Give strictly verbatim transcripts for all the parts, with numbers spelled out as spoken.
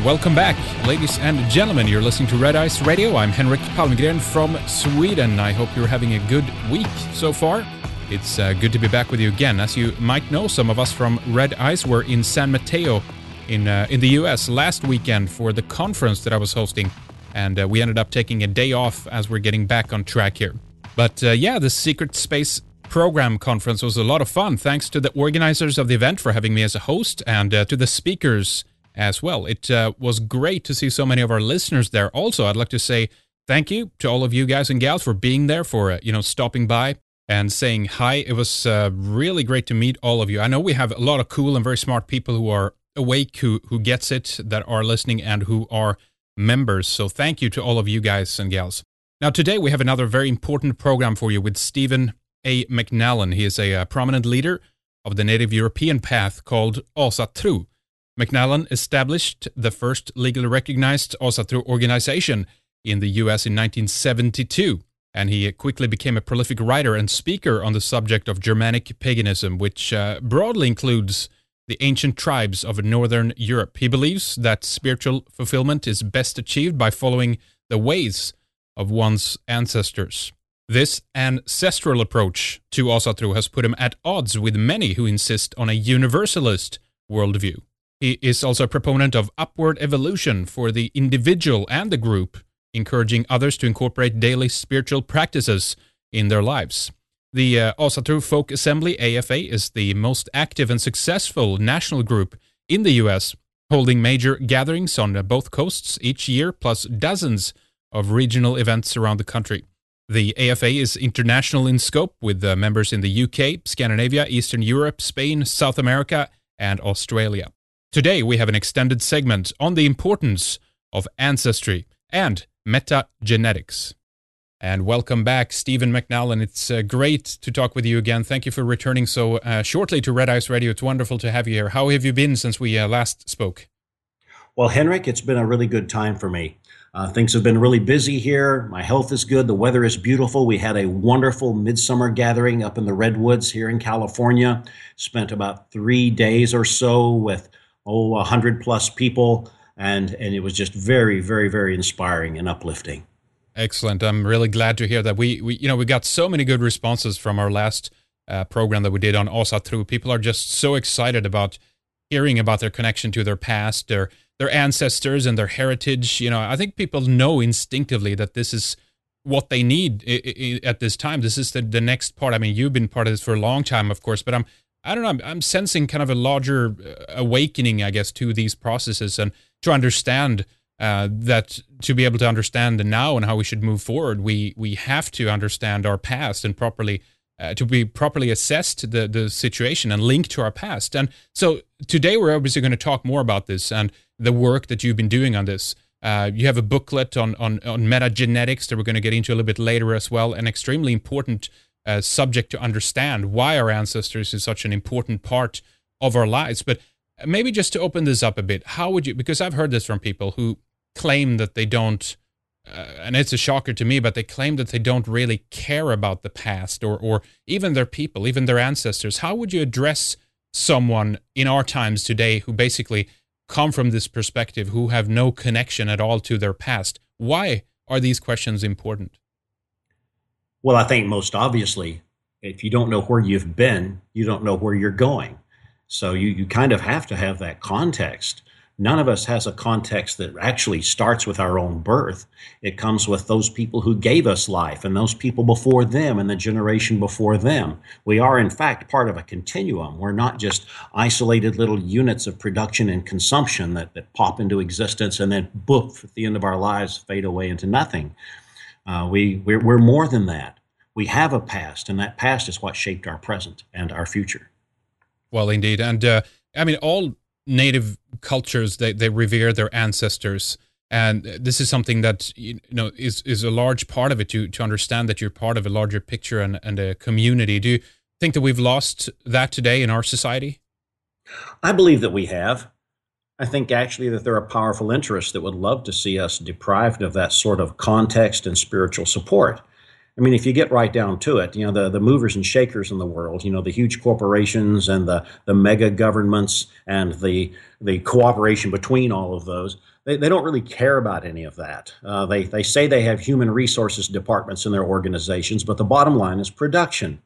welcome back, ladies and gentlemen. You're listening to Red Ice Radio. I'm Henrik Palmgren from Sweden. I hope you're having a good week so far. It's uh, good to be back with you again. As you might know, some of us from Red Ice were in San Mateo in uh, in the U S last weekend for the conference that I was hosting, and uh, we ended up taking a day off as we're getting back on track here. But uh, yeah, the Secret Space Program Conference was a lot of fun. Thanks to the organizers of the event for having me as a host, and uh, to the speakers as well. It uh, was great to see so many of our listeners there. Also, I'd like to say thank you to all of you guys and gals for being there, for uh, you know stopping by and saying hi. It was uh, really great to meet all of you. I know we have a lot of cool and very smart people who are awake, who who gets it, that are listening, and who are members. So thank you to all of you guys and gals. Now today we have another very important program for you with Stephen A. McNallen. He is a, a prominent leader of the Native European path called Asatru. McNallen established the first legally recognized Asatru organization in the U S in nineteen seventy-two, and he quickly became a prolific writer and speaker on the subject of Germanic paganism, which uh, broadly includes the ancient tribes of Northern Europe. He believes that spiritual fulfillment is best achieved by following the ways of one's ancestors. This ancestral approach to Asatru has put him at odds with many who insist on a universalist worldview. He is also a proponent of upward evolution for the individual and the group, encouraging others to incorporate daily spiritual practices in their lives. The uh, Asatru Folk Assembly, A F A, is the most active and successful national group in the U S, holding major gatherings on uh, both coasts each year, plus dozens of regional events around the country. The A F A is international in scope, with uh, members in the U K, Scandinavia, Eastern Europe, Spain, South America, and Australia. Today, we have an extended segment on the importance of ancestry and metagenetics. And welcome back, Stephen McNallen. It's uh, great to talk with you again. Thank you for returning so uh, shortly to Red Ice Radio. It's wonderful to have you here. How have you been since we uh, last spoke? Well, Henrik, it's been a really good time for me. Uh, things have been really busy here. My health is good. The weather is beautiful. We had a wonderful midsummer gathering up in the Redwoods here in California. Spent about three days or so with oh, a hundred plus people, and and it was just very, very, very inspiring and uplifting. Excellent. I'm really glad to hear that. We, we you know, we got so many good responses from our last uh, program that we did on Asatru. People are just so excited about hearing about their connection to their past, their their ancestors and their heritage. You know, I think people know instinctively that this is what they need I- I- at this time. This is the, the next part. I mean, you've been part of this for a long time, of course, but I'm I don't know, I'm, I'm sensing kind of a larger awakening, I guess, to these processes, and to understand uh, that to be able to understand the now and how we should move forward, we we have to understand our past and properly, uh, to be properly assessed the, the situation and linked to our past. And so today we're obviously going to talk more about this and the work that you've been doing on this. Uh, you have a booklet on, on, on metagenetics that we're going to get into a little bit later as well, an extremely important Uh, subject to understand why our ancestors is such an important part of our lives. But maybe just to open this up a bit, how would you, because I've heard this from people who claim that they don't, uh, and it's a shocker to me, but they claim that they don't really care about the past or, or even their people, even their ancestors. How would you address someone in our times today who basically come from this perspective, who have no connection at all to their past? Why are these questions important? Well, I think most obviously, if you don't know where you've been, you don't know where you're going. So you, you kind of have to have that context. None of us has a context that actually starts with our own birth. It comes with those people who gave us life and those people before them and the generation before them. We are, in fact, part of a continuum. We're not just isolated little units of production and consumption that, that pop into existence and then, boof, at the end of our lives, fade away into nothing. Uh, we, we're, we're more than that. We have a past, and that past is what shaped our present and our future. Well, indeed. And uh, I mean, all native cultures, they, they revere their ancestors. And this is something that, you know, is, is a large part of it, to, to understand that you're part of a larger picture and, and a community. Do you think that we've lost that today in our society? I believe that we have. I think actually that there are powerful interests that would love to see us deprived of that sort of context and spiritual support. I mean, if you get right down to it, you know, the, the movers and shakers in the world, you know, the huge corporations and the, the mega governments and the the cooperation between all of those, They, they don't really care about any of that. Uh, they, they say they have human resources departments in their organizations, but the bottom line is production.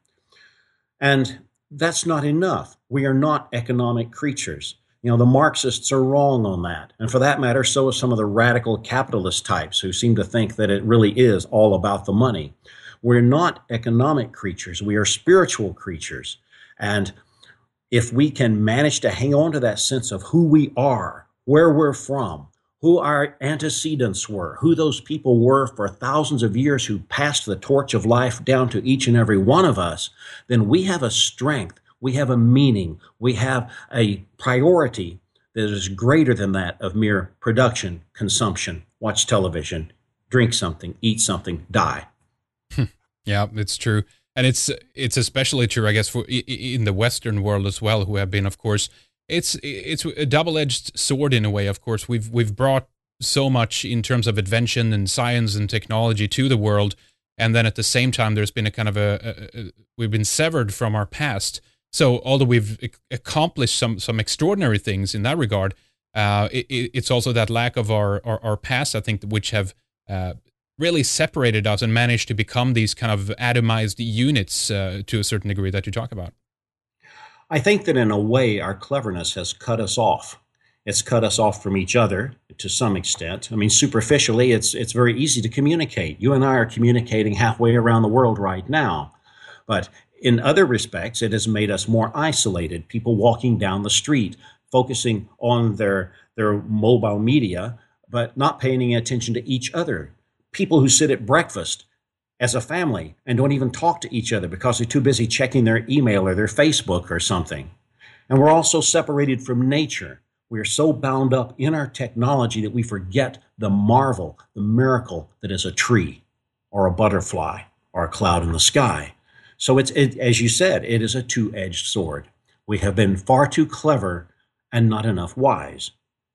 And that's not enough. We are not economic creatures. You know, the Marxists are wrong on that. And for that matter, so are some of the radical capitalist types who seem to think that it really is all about the money. We're not economic creatures. We are spiritual creatures. And if we can manage to hang on to that sense of who we are, where we're from, who our antecedents were, who those people were for thousands of years who passed the torch of life down to each and every one of us, then we have a strength, we have a meaning, we have a priority that is greater than that of mere production, consumption, watch television, drink something, eat something, die. Yeah, it's true. And it's it's especially true, I guess, for in the Western world as well, who have been, of course, it's it's a double-edged sword in a way. Of course, we've we've brought so much in terms of invention and science and technology to the world, and then at the same time, there's been a kind of a, a, a we've been severed from our past. So although we've accomplished some some extraordinary things in that regard, uh, it, it's also that lack of our, our, our past, I think, which have uh, really separated us and managed to become these kind of atomized units uh, to a certain degree that you talk about. I think that in a way, our cleverness has cut us off. It's cut us off from each other to some extent. I mean, superficially, it's it's very easy to communicate. You and I are communicating halfway around the world right now. But in other respects, it has made us more isolated. People walking down the street, focusing on their, their mobile media, but not paying any attention to each other. People who sit at breakfast as a family and don't even talk to each other because they're too busy checking their email or their Facebook or something. And we're also separated from nature. We are so bound up in our technology that we forget the marvel, the miracle that is a tree or a butterfly or a cloud in the sky. So it's, it, as you said, it is a two-edged sword. We have been far too clever and not enough wise.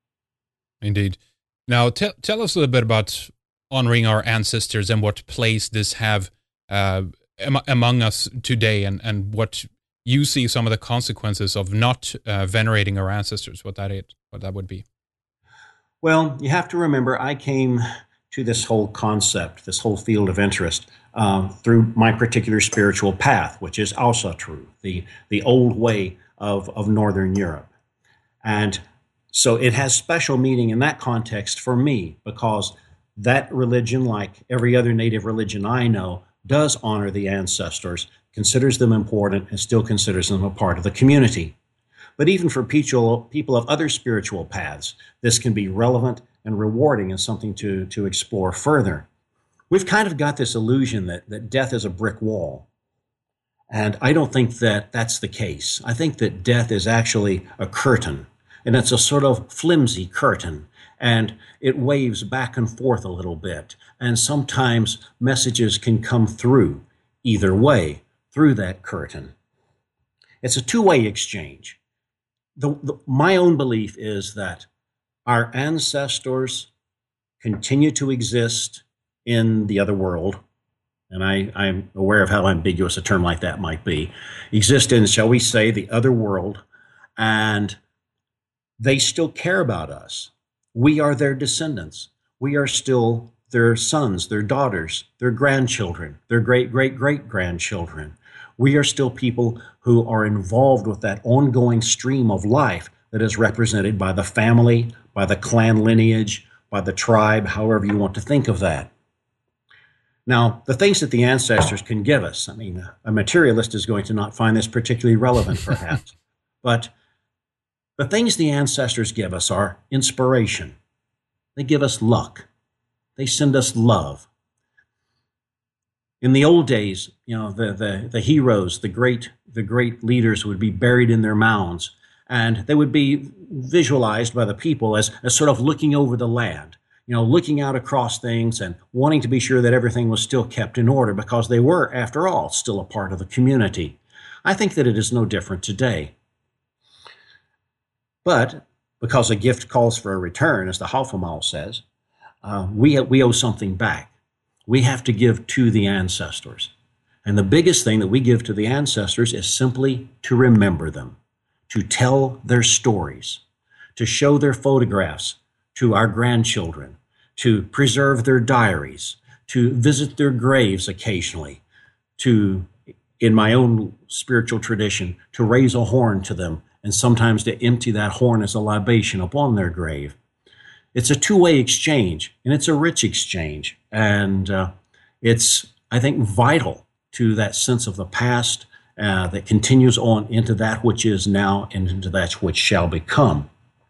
Indeed. Now, t- tell us a little bit about honoring our ancestors and what place this have uh, am- among us today, and, and what you see some of the consequences of not uh, venerating our ancestors, what that is, what that would be. Well, you have to remember, I came to this whole concept, this whole field of interest, uh, through my particular spiritual path, which is Asatru, the, the old way of, of Northern Europe. And so it has special meaning in that context for me, because that religion, like every other native religion I know, does honor the ancestors, considers them important, and still considers them a part of the community. But even for people, people of other spiritual paths, this can be relevant and rewarding and something to, to explore further. We've kind of got this illusion that, that death is a brick wall. And I don't think that that's the case. I think that death is actually a curtain, and it's a sort of flimsy curtain, and it waves back and forth a little bit. And sometimes messages can come through either way, through that curtain. It's a two-way exchange. The, the, my own belief is that our ancestors continue to exist in the other world, and I, I'm aware of how ambiguous a term like that might be, exist in, shall we say, the other world, and they still care about us. We are their descendants. We are still their sons, their daughters, their grandchildren, their great-great-great-grandchildren. We are still people who are involved with that ongoing stream of life that is represented by the family, by the clan lineage, by the tribe, however you want to think of that. Now, the things that the ancestors can give us, I mean, a materialist is going to not find this particularly relevant, perhaps, but the things the ancestors give us are inspiration. They give us luck. They send us love. In the old days, you know, the, the, the heroes, the great, the great leaders would be buried in their mounds, and they would be visualized by the people as, as sort of looking over the land, you know, looking out across things and wanting to be sure that everything was still kept in order, because they were, after all, still a part of the community. I think that it is no different today. But because a gift calls for a return, as the Hofmannsthal says, uh, we, we owe something back. We have to give to the ancestors. And the biggest thing that we give to the ancestors is simply to remember them, to tell their stories, to show their photographs to our grandchildren, to preserve their diaries, to visit their graves occasionally, to, in my own spiritual tradition, to raise a horn to them, and sometimes to empty that horn as a libation upon their grave. It's a two-way exchange, and it's a rich exchange. And uh, it's, I think, vital to that sense of the past uh, that continues on into that which is now and into that which shall become.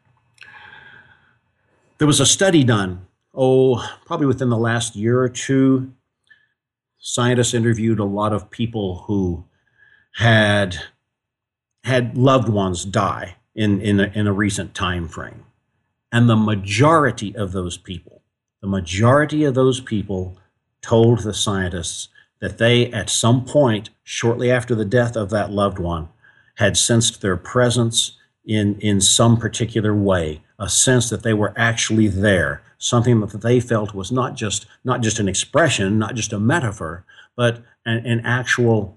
There was a study done, oh, probably within the last year or two. Scientists interviewed a lot of people who had had loved ones die in, in, a, in a recent time frame. And the majority of those people, the majority of those people told the scientists that they, at some point, shortly after the death of that loved one, had sensed their presence in, in some particular way, a sense that they were actually there, something that they felt was not just, not just an expression, not just a metaphor, but an, an actual,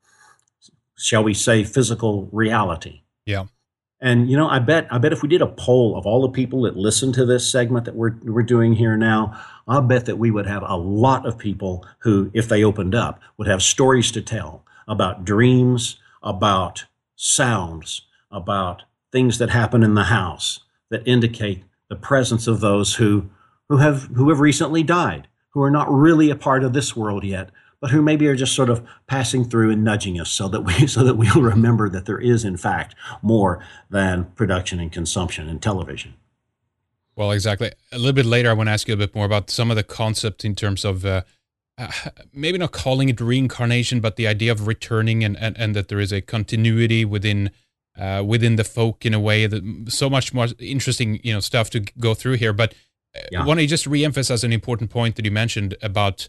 shall we say, physical reality. Yeah. And, you know, I bet I bet if we did a poll of all the people that listen to this segment that we're we're doing here now, I'll bet that we would have a lot of people who, if they opened up, would have stories to tell about dreams, about sounds, about things that happen in the house that indicate the presence of those who who have who have recently died, who are not really a part of this world yet, but who maybe are just sort of passing through and nudging us so that we so that we'll remember that there is, in fact, more than production and consumption in television. Well, exactly. A little bit later, I want to ask you a bit more about some of the concept in terms of uh, uh, maybe not calling it reincarnation, but the idea of returning and, and, and that there is a continuity within uh, within the folk in a way that so much more interesting, you know, stuff to go through here. But yeah. I want to just reemphasize an important point that you mentioned about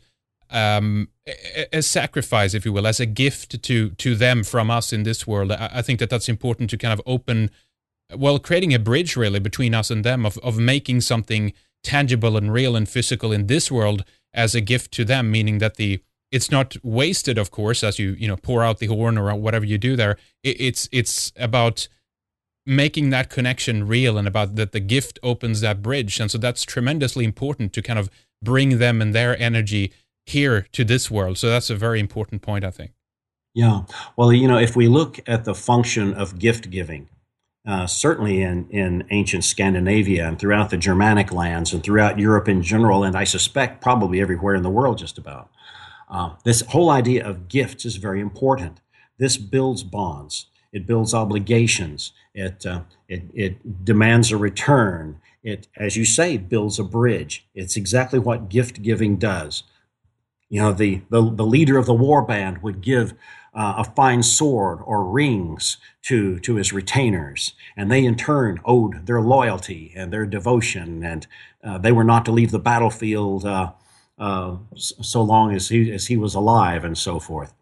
Um, a, a sacrifice, if you will, as a gift to to them from us in this world. I, I think that that's important to kind of open, well, creating a bridge really between us and them of, of making something tangible and real and physical in this world as a gift to them, meaning that the it's not wasted, of course, as you you know pour out the horn or whatever you do there. It, it's it's about making that connection real and about that the gift opens that bridge, and so that's tremendously important to kind of bring them and their energy here to this world. So that's a very important point, I think. Yeah. Well, you know, if we look at the function of gift giving, uh, certainly in, in ancient Scandinavia and throughout the Germanic lands and throughout Europe in general, and I suspect probably everywhere in the world just about, uh, this whole idea of gifts is very important. This builds bonds. It builds obligations. It, uh, it, it demands a return. It, as you say, builds a bridge. It's exactly what gift giving does. You know, the, the, the leader of the war band would give uh, a fine sword or rings to, to his retainers, and they in turn owed their loyalty and their devotion, and uh, they were not to leave the battlefield uh, uh, so long as he, as he was alive, and so forth.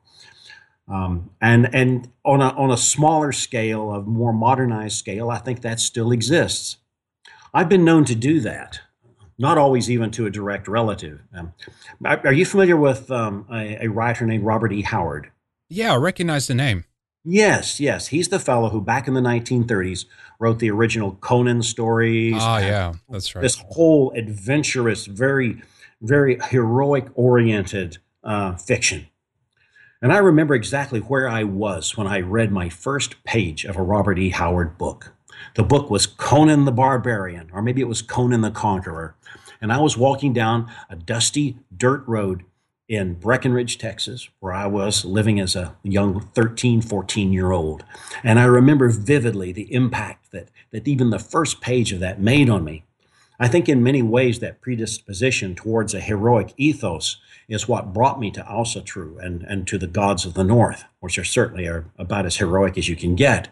Um, and and on a, on a smaller scale, a more modernized scale, I think that still exists. I've been known to do that. Not always even to a direct relative. Um, are you familiar with um, a, a writer named Robert E. Howard? Yeah, I recognize the name. Yes, yes. He's the fellow who back in the nineteen thirties wrote the original Conan stories. Ah, yeah, that's right. This whole adventurous, very, very heroic-oriented uh, fiction. And I remember exactly where I was when I read my first page of a Robert E. Howard book. The book was Conan the Barbarian, or maybe it was Conan the Conqueror. And I was walking down a dusty dirt road in Breckenridge, Texas, where I was living as a young thirteen, fourteen-year-old. And I remember vividly the impact that, that even the first page of that made on me. I think in many ways that predisposition towards a heroic ethos is what brought me to Asatru and, and to the gods of the North, which are certainly are about as heroic as you can get.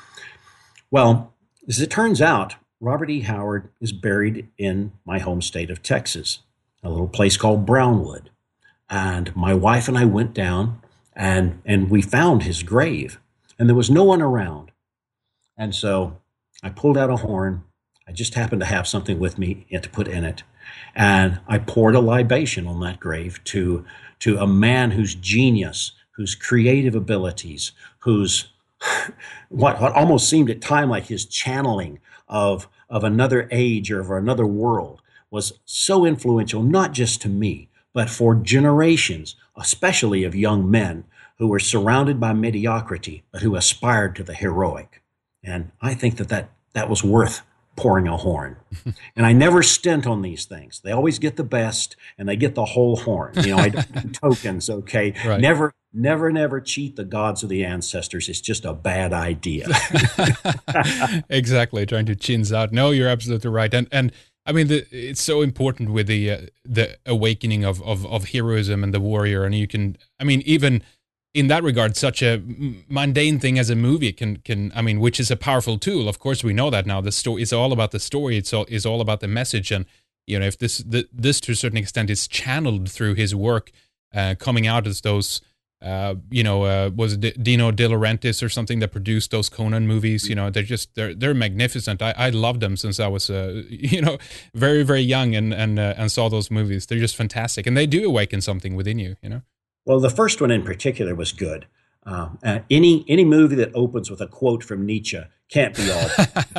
Well, as it turns out, Robert E. Howard is buried in my home state of Texas, a little place called Brownwood. And my wife and I went down and, and we found his grave, and there was no one around. And so I pulled out a horn. I just happened to have something with me to put in it. And I poured a libation on that grave to, to a man whose genius, whose creative abilities, whose what, what almost seemed at time like his channeling of of another age or of another world was so influential, not just to me, but for generations, especially of young men who were surrounded by mediocrity, but who aspired to the heroic. And I think that that, that was worth pouring a horn. And I never stint on these things. They always get the best and they get the whole horn. You know, I don't do tokens, okay? Right. Never, never, never cheat the gods of the ancestors. It's just a bad idea. Exactly, trying to chins out. No, you're absolutely right. And and I mean, the, it's so important with the uh, the awakening of, of of heroism and the warrior. And you can, I mean, even in that regard, such a mundane thing as a movie can can I mean, which is a powerful tool. Of course, we know that now. The story is all about the story. It's all is all about the message. And you know, if this the, this to a certain extent is channeled through his work, uh, coming out as those, uh, you know, uh, was it Dino De Laurentiis or something that produced those Conan movies? You know, they're just they're they're magnificent. I I loved them since I was uh, you know very very young and and uh, and saw those movies. They're just fantastic, and they do awaken something within you. You know. Well, the first one in particular was good. Uh, uh, any any movie that opens with a quote from Nietzsche can't be all.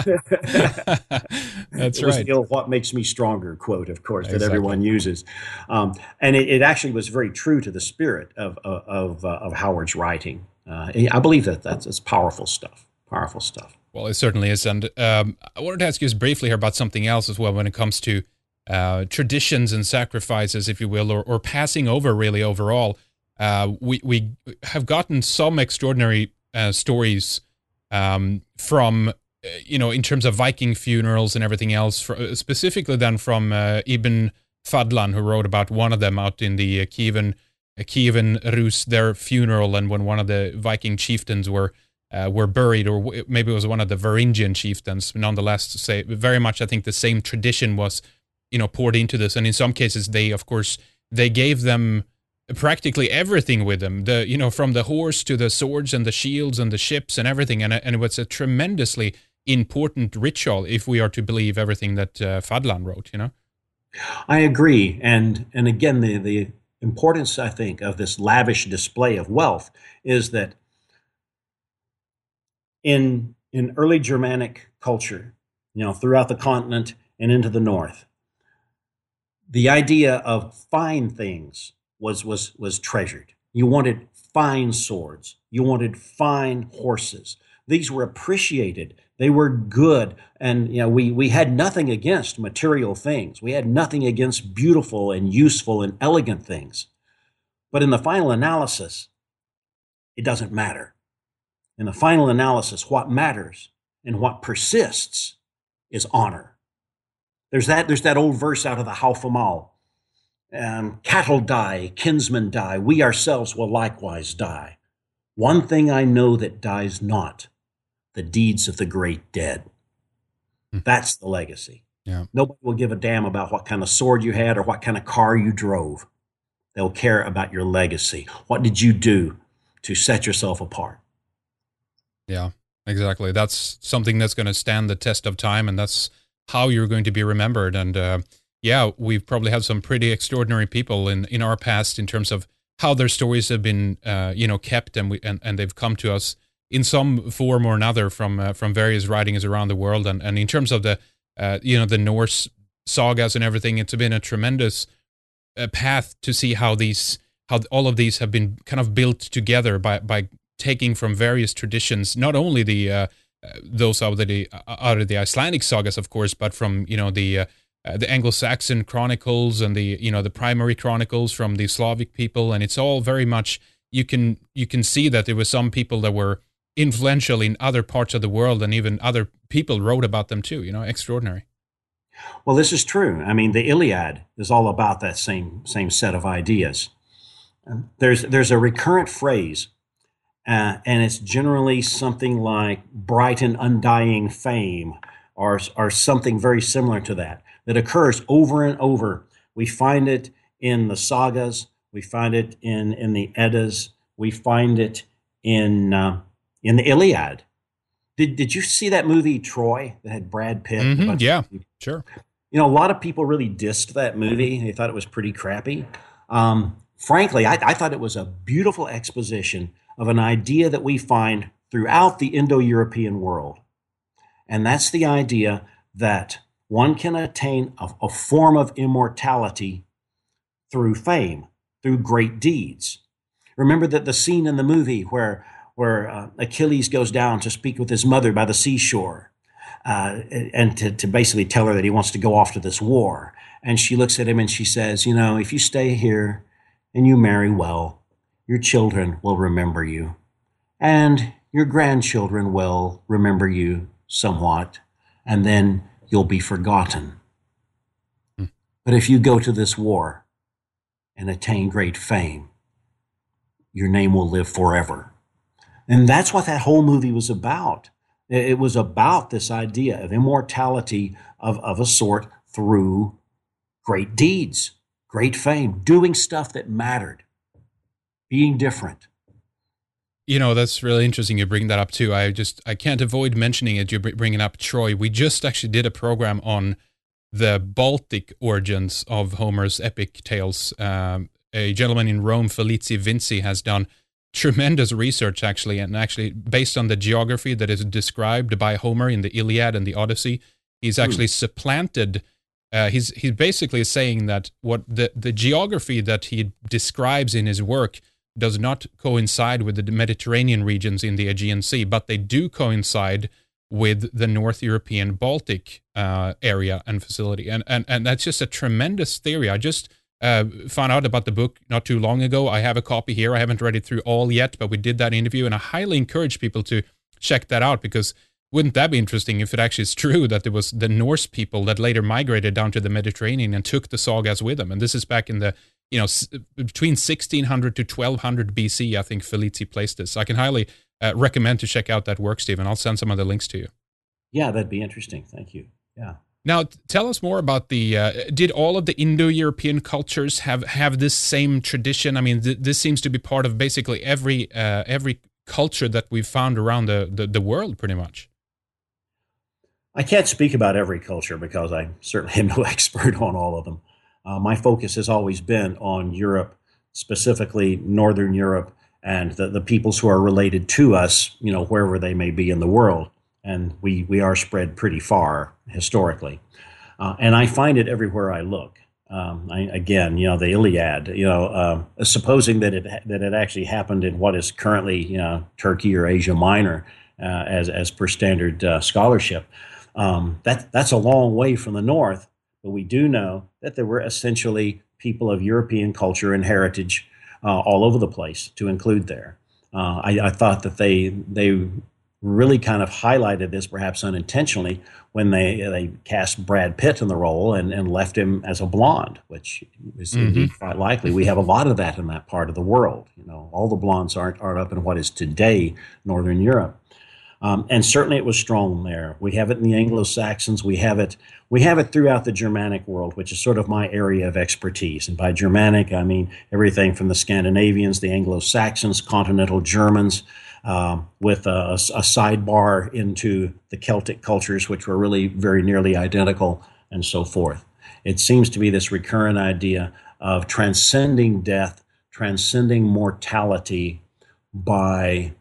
That's it was right. the old "What makes me stronger" quote, of course, that Exactly. everyone uses, um, and it, it actually was very true to the spirit of of of, uh, of Howard's writing. Uh, I believe that that's, that's powerful stuff. Powerful stuff. Well, it certainly is, and um, I wanted to ask you just briefly here about something else as well when it comes to uh, traditions and sacrifices, if you will, or, or passing over really overall. Uh, we we have gotten some extraordinary uh, stories um, from, uh, you know, in terms of Viking funerals and everything else, for, specifically then from uh, Ibn Fadlan, who wrote about one of them out in the uh, Kievan, uh, Kievan Rus, their funeral, and when one of the Viking chieftains were uh, were buried, or w- maybe it was one of the Varangian chieftains. Nonetheless, to say very much, I think the same tradition was, you know, poured into this, and in some cases, they of course they gave them practically everything with them, the you know from the horse to the swords and the shields and the ships and everything, and and it was a tremendously important ritual if we are to believe everything that uh, Fadlan wrote. You know, I agree, and and again, the the importance I think of this lavish display of wealth is that in in early Germanic culture, you know, throughout the continent and into the north, the idea of fine things was was was treasured. You wanted fine swords. You wanted fine horses. These were appreciated. They were good. And you know, we we had nothing against material things. We had nothing against beautiful and useful and elegant things. But in the final analysis, it doesn't matter. In the final analysis, what matters and what persists is honor. There's that there's that old verse out of the Haufamal. Um, cattle die, kinsmen die, we ourselves will likewise die. One thing I know that dies not, the deeds of the great dead. Hmm. That's the legacy. Yeah. Nobody will give a damn about what kind of sword you had or what kind of car you drove. They'll care about your legacy. What did you do to set yourself apart? Yeah, exactly. That's something that's going to stand the test of time, and that's how you're going to be remembered. And uh, yeah, we've probably had some pretty extraordinary people in, in our past in terms of how their stories have been, uh, you know, kept, and we and, and they've come to us in some form or another from uh, from various writings around the world. And, and in terms of the, uh, you know, the Norse sagas and everything, it's been a tremendous uh, path to see how these, how all of these have been kind of built together by by taking from various traditions, not only the uh, those out of the out of the Icelandic sagas, of course, but from you know the uh, uh, the Anglo-Saxon chronicles and the you know the primary chronicles from the Slavic people, and it's all very much you can you can see that there were some people that were influential in other parts of the world, and even other people wrote about them too. You know, extraordinary. Well, this is true. I mean, the Iliad is all about that same same set of ideas. There's there's a recurrent phrase. Uh, and it's generally something like bright and undying fame, or, or something very similar to that, that occurs over and over. We find it in the sagas. We find it in, in the Eddas. We find it in uh, in the Iliad. Did Did you see that movie Troy that had Brad Pitt? Mm-hmm, yeah, sure. You know, a lot of people really dissed that movie. They thought it was pretty crappy. Um, frankly, I, I thought it was a beautiful exposition of an idea that we find throughout the Indo-European world. And that's the idea that one can attain a, a form of immortality through fame, through great deeds. Remember that the scene in the movie where where uh, Achilles goes down to speak with his mother by the seashore, uh, and to, to basically tell her that he wants to go off to this war. And she looks at him and she says, you know, if you stay here and you marry well, your children will remember you, and your grandchildren will remember you somewhat, and then you'll be forgotten. Hmm. But if you go to this war and attain great fame, your name will live forever. And that's what that whole movie was about. It was about this idea of immortality of, of a sort through great deeds, great fame, doing stuff that mattered, being different. You know, that's really interesting you bring that up too. I just, I can't avoid mentioning it. You're bringing up Troy. We just actually did a program on the Baltic origins of Homer's epic tales. Um, a gentleman in Rome, Felici Vinci, has done tremendous research actually, and actually based on the geography that is described by Homer in the Iliad and the Odyssey, he's actually mm. supplanted. Uh, he's he's basically saying that what the the geography that he describes in his work does not coincide with the Mediterranean regions in the Aegean Sea, but they do coincide with the North European Baltic uh, area and facility, and and and that's just a tremendous theory. I just Uh, found out about the book not too long ago. I have a copy here. I haven't read it through all yet, but we did that interview, and I highly encourage people to check that out, because wouldn't that be interesting if it actually is true that it was the Norse people that later migrated down to the Mediterranean and took the sagas with them? And this is back in the, you know, s- between sixteen hundred to twelve hundred B C, I think Felici placed this. So I can highly uh, recommend to check out that work, Stephen. I'll send some of the links to you. Yeah, that'd be interesting. Thank you. Yeah. Now, tell us more about the, uh, did all of the Indo-European cultures have, have this same tradition? I mean, th- this seems to be part of basically every uh, every culture that we've found around the, the, the world, pretty much. I can't speak about every culture because I certainly am no expert on all of them. Uh, my focus has always been on Europe, specifically Northern Europe, and the, the peoples who are related to us, you know, wherever they may be in the world. And we, we are spread pretty far historically. Uh, and I find it everywhere I look. Um, I, again, you know, the Iliad, you know, uh, supposing that it that it actually happened in what is currently, you know, Turkey or Asia Minor, uh, as as per standard uh, scholarship, um, that that's a long way from the north. But we do know that there were essentially people of European culture and heritage uh, all over the place, to include there. Uh, I, I thought that they they. really kind of highlighted this, perhaps unintentionally, when they they cast Brad Pitt in the role and, and left him as a blonde, which is mm-hmm. indeed quite likely. We have a lot of that in that part of the world. You know, all the blondes aren't aren't up in what is today Northern Europe, um, and certainly it was strong there. We have it in the Anglo-Saxons. We have it we have it throughout the Germanic world, which is sort of my area of expertise. And by Germanic, I mean everything from the Scandinavians, the Anglo-Saxons, continental Germans. Um, with a, a sidebar into the Celtic cultures, which were really very nearly identical, and so forth. It seems to be this recurrent idea of transcending death, transcending mortality by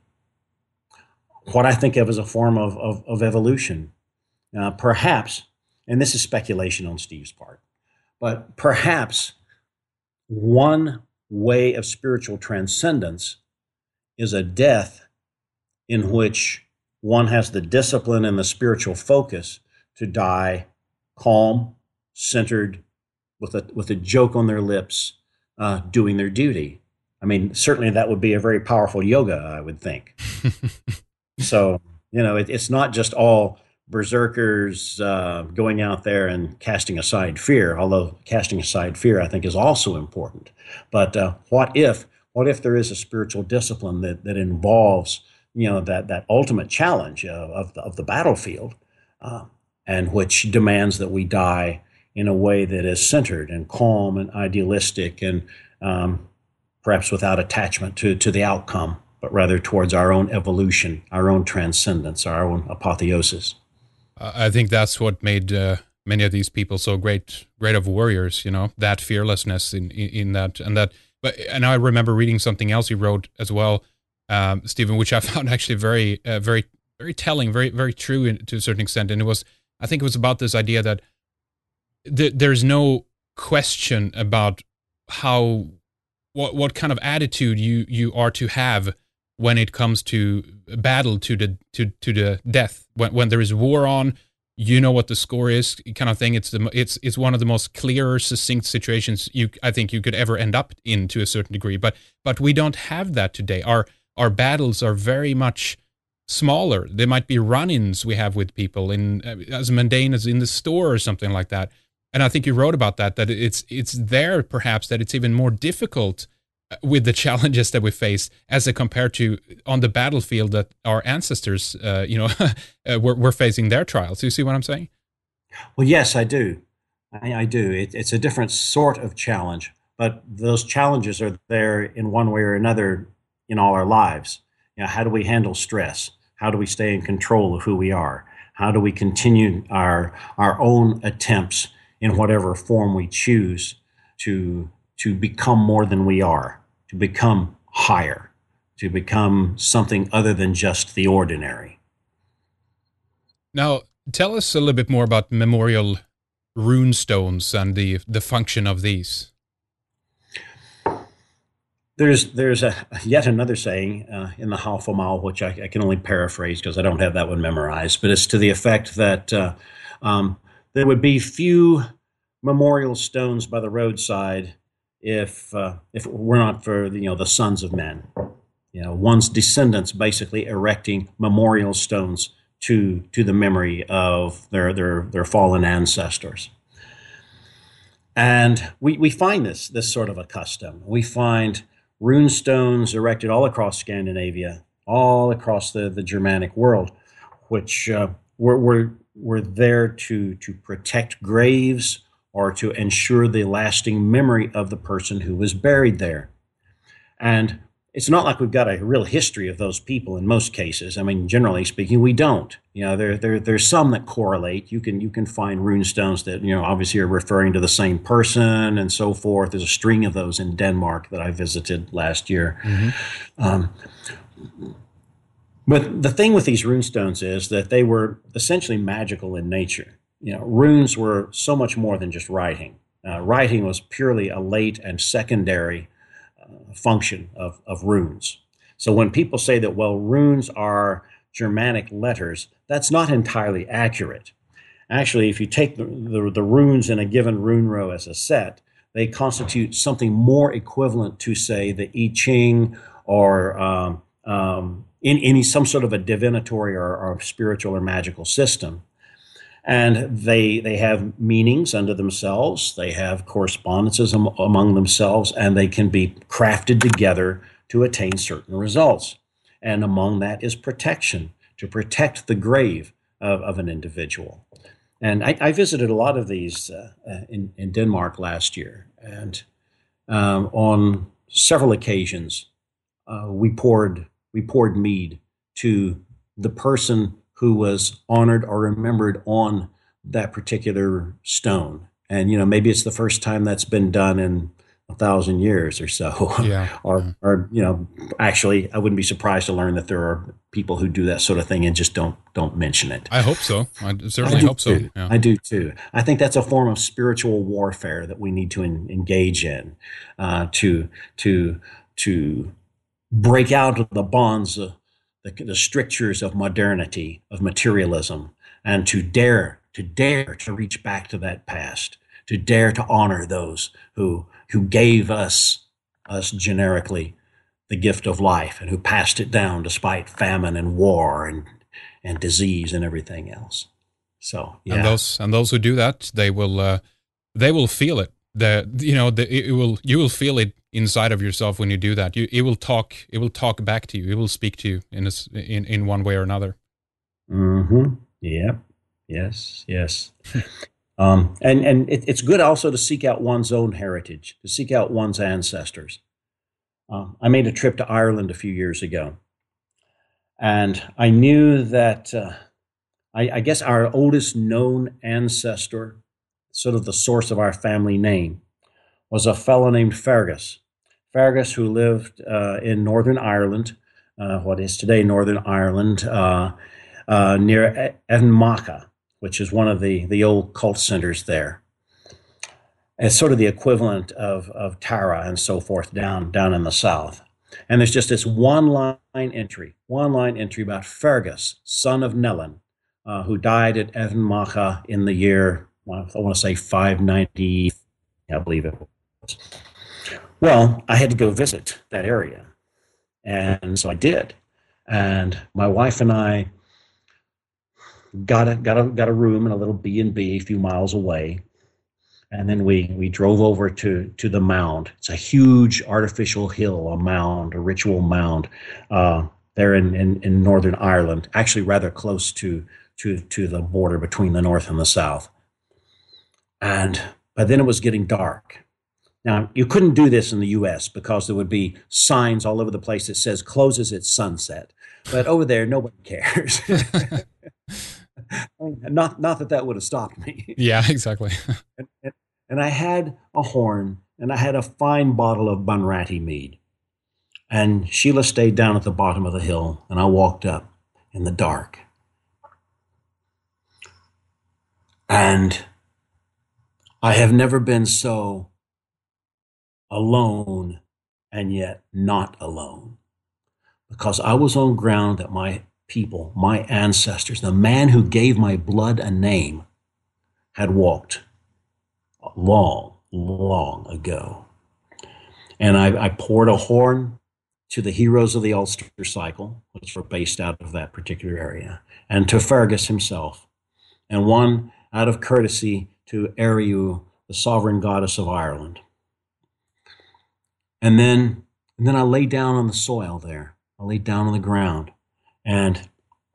what I think of as a form of, of, of evolution. Uh, perhaps, and this is speculation on Steve's part, but perhaps one way of spiritual transcendence is a death in which one has the discipline and the spiritual focus to die calm, centered, with a with a joke on their lips, uh, doing their duty. I mean, certainly that would be a very powerful yoga, I would think. So, you know, it, it's not just all berserkers uh, going out there and casting aside fear, although casting aside fear, I think, is also important. But uh, what if, what if there is a spiritual discipline that, that involves, you know, that, that ultimate challenge of, of, the, of the battlefield, uh, and which demands that we die in a way that is centered and calm and idealistic, and um, perhaps without attachment to, to the outcome, but rather towards our own evolution, our own transcendence, our own apotheosis. I think that's what made uh, many of these people so great, great of warriors. You know, that fearlessness in, in, in that, and that. But and I remember reading something else you wrote as well, um, Stephen, which I found actually very, uh, very, very telling, very, very true in, to a certain extent. And it was I think it was about this idea that th- there's no question about how what what kind of attitude you you are to have when it comes to battle to the to to the death. When when there is war on, you know what the score is, kind of thing. It's the it's it's one of the most clear, succinct situations you I think you could ever end up in to a certain degree. But but we don't have that today. Our our battles are very much smaller. There might be run-ins we have with people in uh, as mundane as in the store or something like that. And I think you wrote about that, that it's it's there perhaps that it's even more difficult with the challenges that we face as a compared to on the battlefield that our ancestors, uh, you know, uh, were, were facing their trials. Do you see what I'm saying? Well, yes, I do. I, I do. It, it's a different sort of challenge, but those challenges are there in one way or another in all our lives. You know, how do we handle stress? How do we stay in control of who we are? How do we continue our our own attempts in whatever form we choose to to become more than we are, to become higher, to become something other than just the ordinary? Now, tell us a little bit more about memorial rune stones and the the function of these. There's there's a yet another saying uh, in the Hofemal, which I, I can only paraphrase because I don't have that one memorized, but it's to the effect that uh, um, there would be few memorial stones by the roadside if uh, if it were not for the, you know the sons of men, you know one's descendants basically erecting memorial stones to to the memory of their their their fallen ancestors. And we we find this this sort of a custom. We find rune stones erected all across Scandinavia, all across the, the Germanic world, which uh, were, were were there to to protect graves or to ensure the lasting memory of the person who was buried there. And it's not like we've got a real history of those people in most cases. I mean, generally speaking, we don't. You know, there, there there's some that correlate. You can you can find rune stones that, you know, obviously are referring to the same person and so forth. There's a string of those in Denmark that I visited last year. Mm-hmm. Um, but the thing with these rune stones is that they were essentially magical in nature. You know, runes were so much more than just writing. Uh, writing was purely a late and secondary uh, function of, of runes. So when people say that, well, runes are Germanic letters, that's not entirely accurate. Actually, if you take the, the, the runes in a given rune row as a set, they constitute something more equivalent to, say, the I Ching or um, um, in any some sort of a divinatory or, or spiritual or magical system. And they they have meanings unto themselves. They have correspondences am, among themselves, and they can be crafted together to attain certain results. And among that is protection, to protect the grave of, of an individual. And I, I visited a lot of these uh, in, in Denmark last year. And um, on several occasions, uh, we poured we poured mead to the person who was honored or remembered on that particular stone. And, you know, maybe it's the first time that's been done in a thousand years or so. Yeah. or, or, you know, actually, I wouldn't be surprised to learn that there are people who do that sort of thing and just don't don't mention it. I hope so. I certainly I hope so. Yeah. I do too. I think that's a form of spiritual warfare that we need to in, engage in uh, to to to break out of the bonds of The, the strictures of modernity, of materialism, and to dare, to dare to reach back to that past, to dare to honor those who who gave us, us generically, the gift of life and who passed it down despite famine and war and and disease and everything else. So, yeah. And those and those who do that, they will uh, they will feel it. The you know the, it will you will feel it inside of yourself when you do that. You it will talk it will talk back to you. It will speak to you in a, in in one way or another. Mm-hmm. Yeah. Yes. Yes. um, and and it, it's good also to seek out one's own heritage, to seek out one's ancestors. Um, I made a trip to Ireland a few years ago, and I knew that uh, I, I guess our oldest known ancestor, sort of the source of our family name, was a fellow named Fergus. Fergus, who lived uh, in Northern Ireland, uh, what is today Northern Ireland, uh, uh, near Enmacha. which is one of the, the old cult centers there. It's sort of the equivalent of, of Tara and so forth down, down in the south. And there's just this one line entry, one line entry about Fergus, son of Nellin, uh, who died at Evenmacha in the year, well, I want to say five ninety, I believe it was. Well, I had to go visit that area. And so I did. And my wife and I got a, got a, got a room in a little B and B a few miles away. And then we, we drove over to, to the mound. It's a huge artificial hill, a mound, a ritual mound, uh, there in, in, in Northern Ireland, actually rather close to, to, to the border between the north and the south. And by then it was getting dark. Now, you couldn't do this in the U S because there would be signs all over the place that says closes at sunset. But over there, nobody cares. Not not that that would have stopped me. Yeah, exactly. and, and, and I had a horn, and I had a fine bottle of Bunratty mead. And Sheila stayed down at the bottom of the hill, and I walked up in the dark. And I have never been so alone and yet not alone, because I was on ground that my people, my ancestors, the man who gave my blood a name, had walked long, long ago. And I, I poured a horn to the heroes of the Ulster Cycle, which were based out of that particular area, and to Fergus himself, and one out of courtesy to Eriu, the sovereign goddess of Ireland. And then, and then I lay down on the soil there. I lay down on the ground. And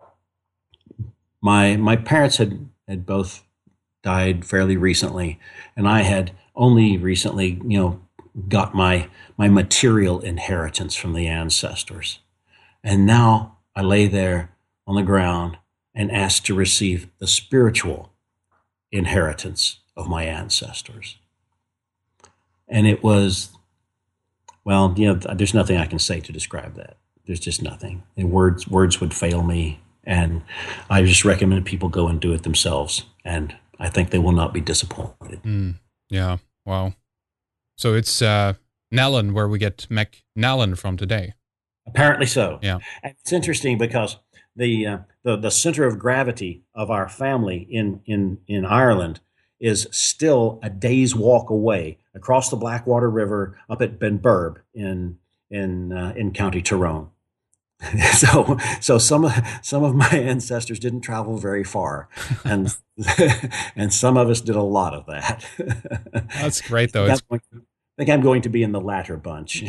my my parents had, had both died fairly recently, and I had only recently, you know, got my my material inheritance from the ancestors. And now I lay there on the ground and asked to receive the spiritual inheritance of my ancestors. And it was, well, you know, there's nothing I can say to describe that. There's just nothing. And words words would fail me. And I just recommend people go and do it themselves. And I think they will not be disappointed. Mm, yeah. Wow. So it's uh, Nellin where we get McNallen from today. Apparently so. Yeah. And it's interesting because the, uh, the the center of gravity of our family in, in, in Ireland is still a day's walk away across the Blackwater River up at Benburb in in uh, in County Tyrone. so so some of some of my ancestors didn't travel very far, and and some of us did a lot of that. That's great, though. I think, I think I'm going to be in the latter bunch.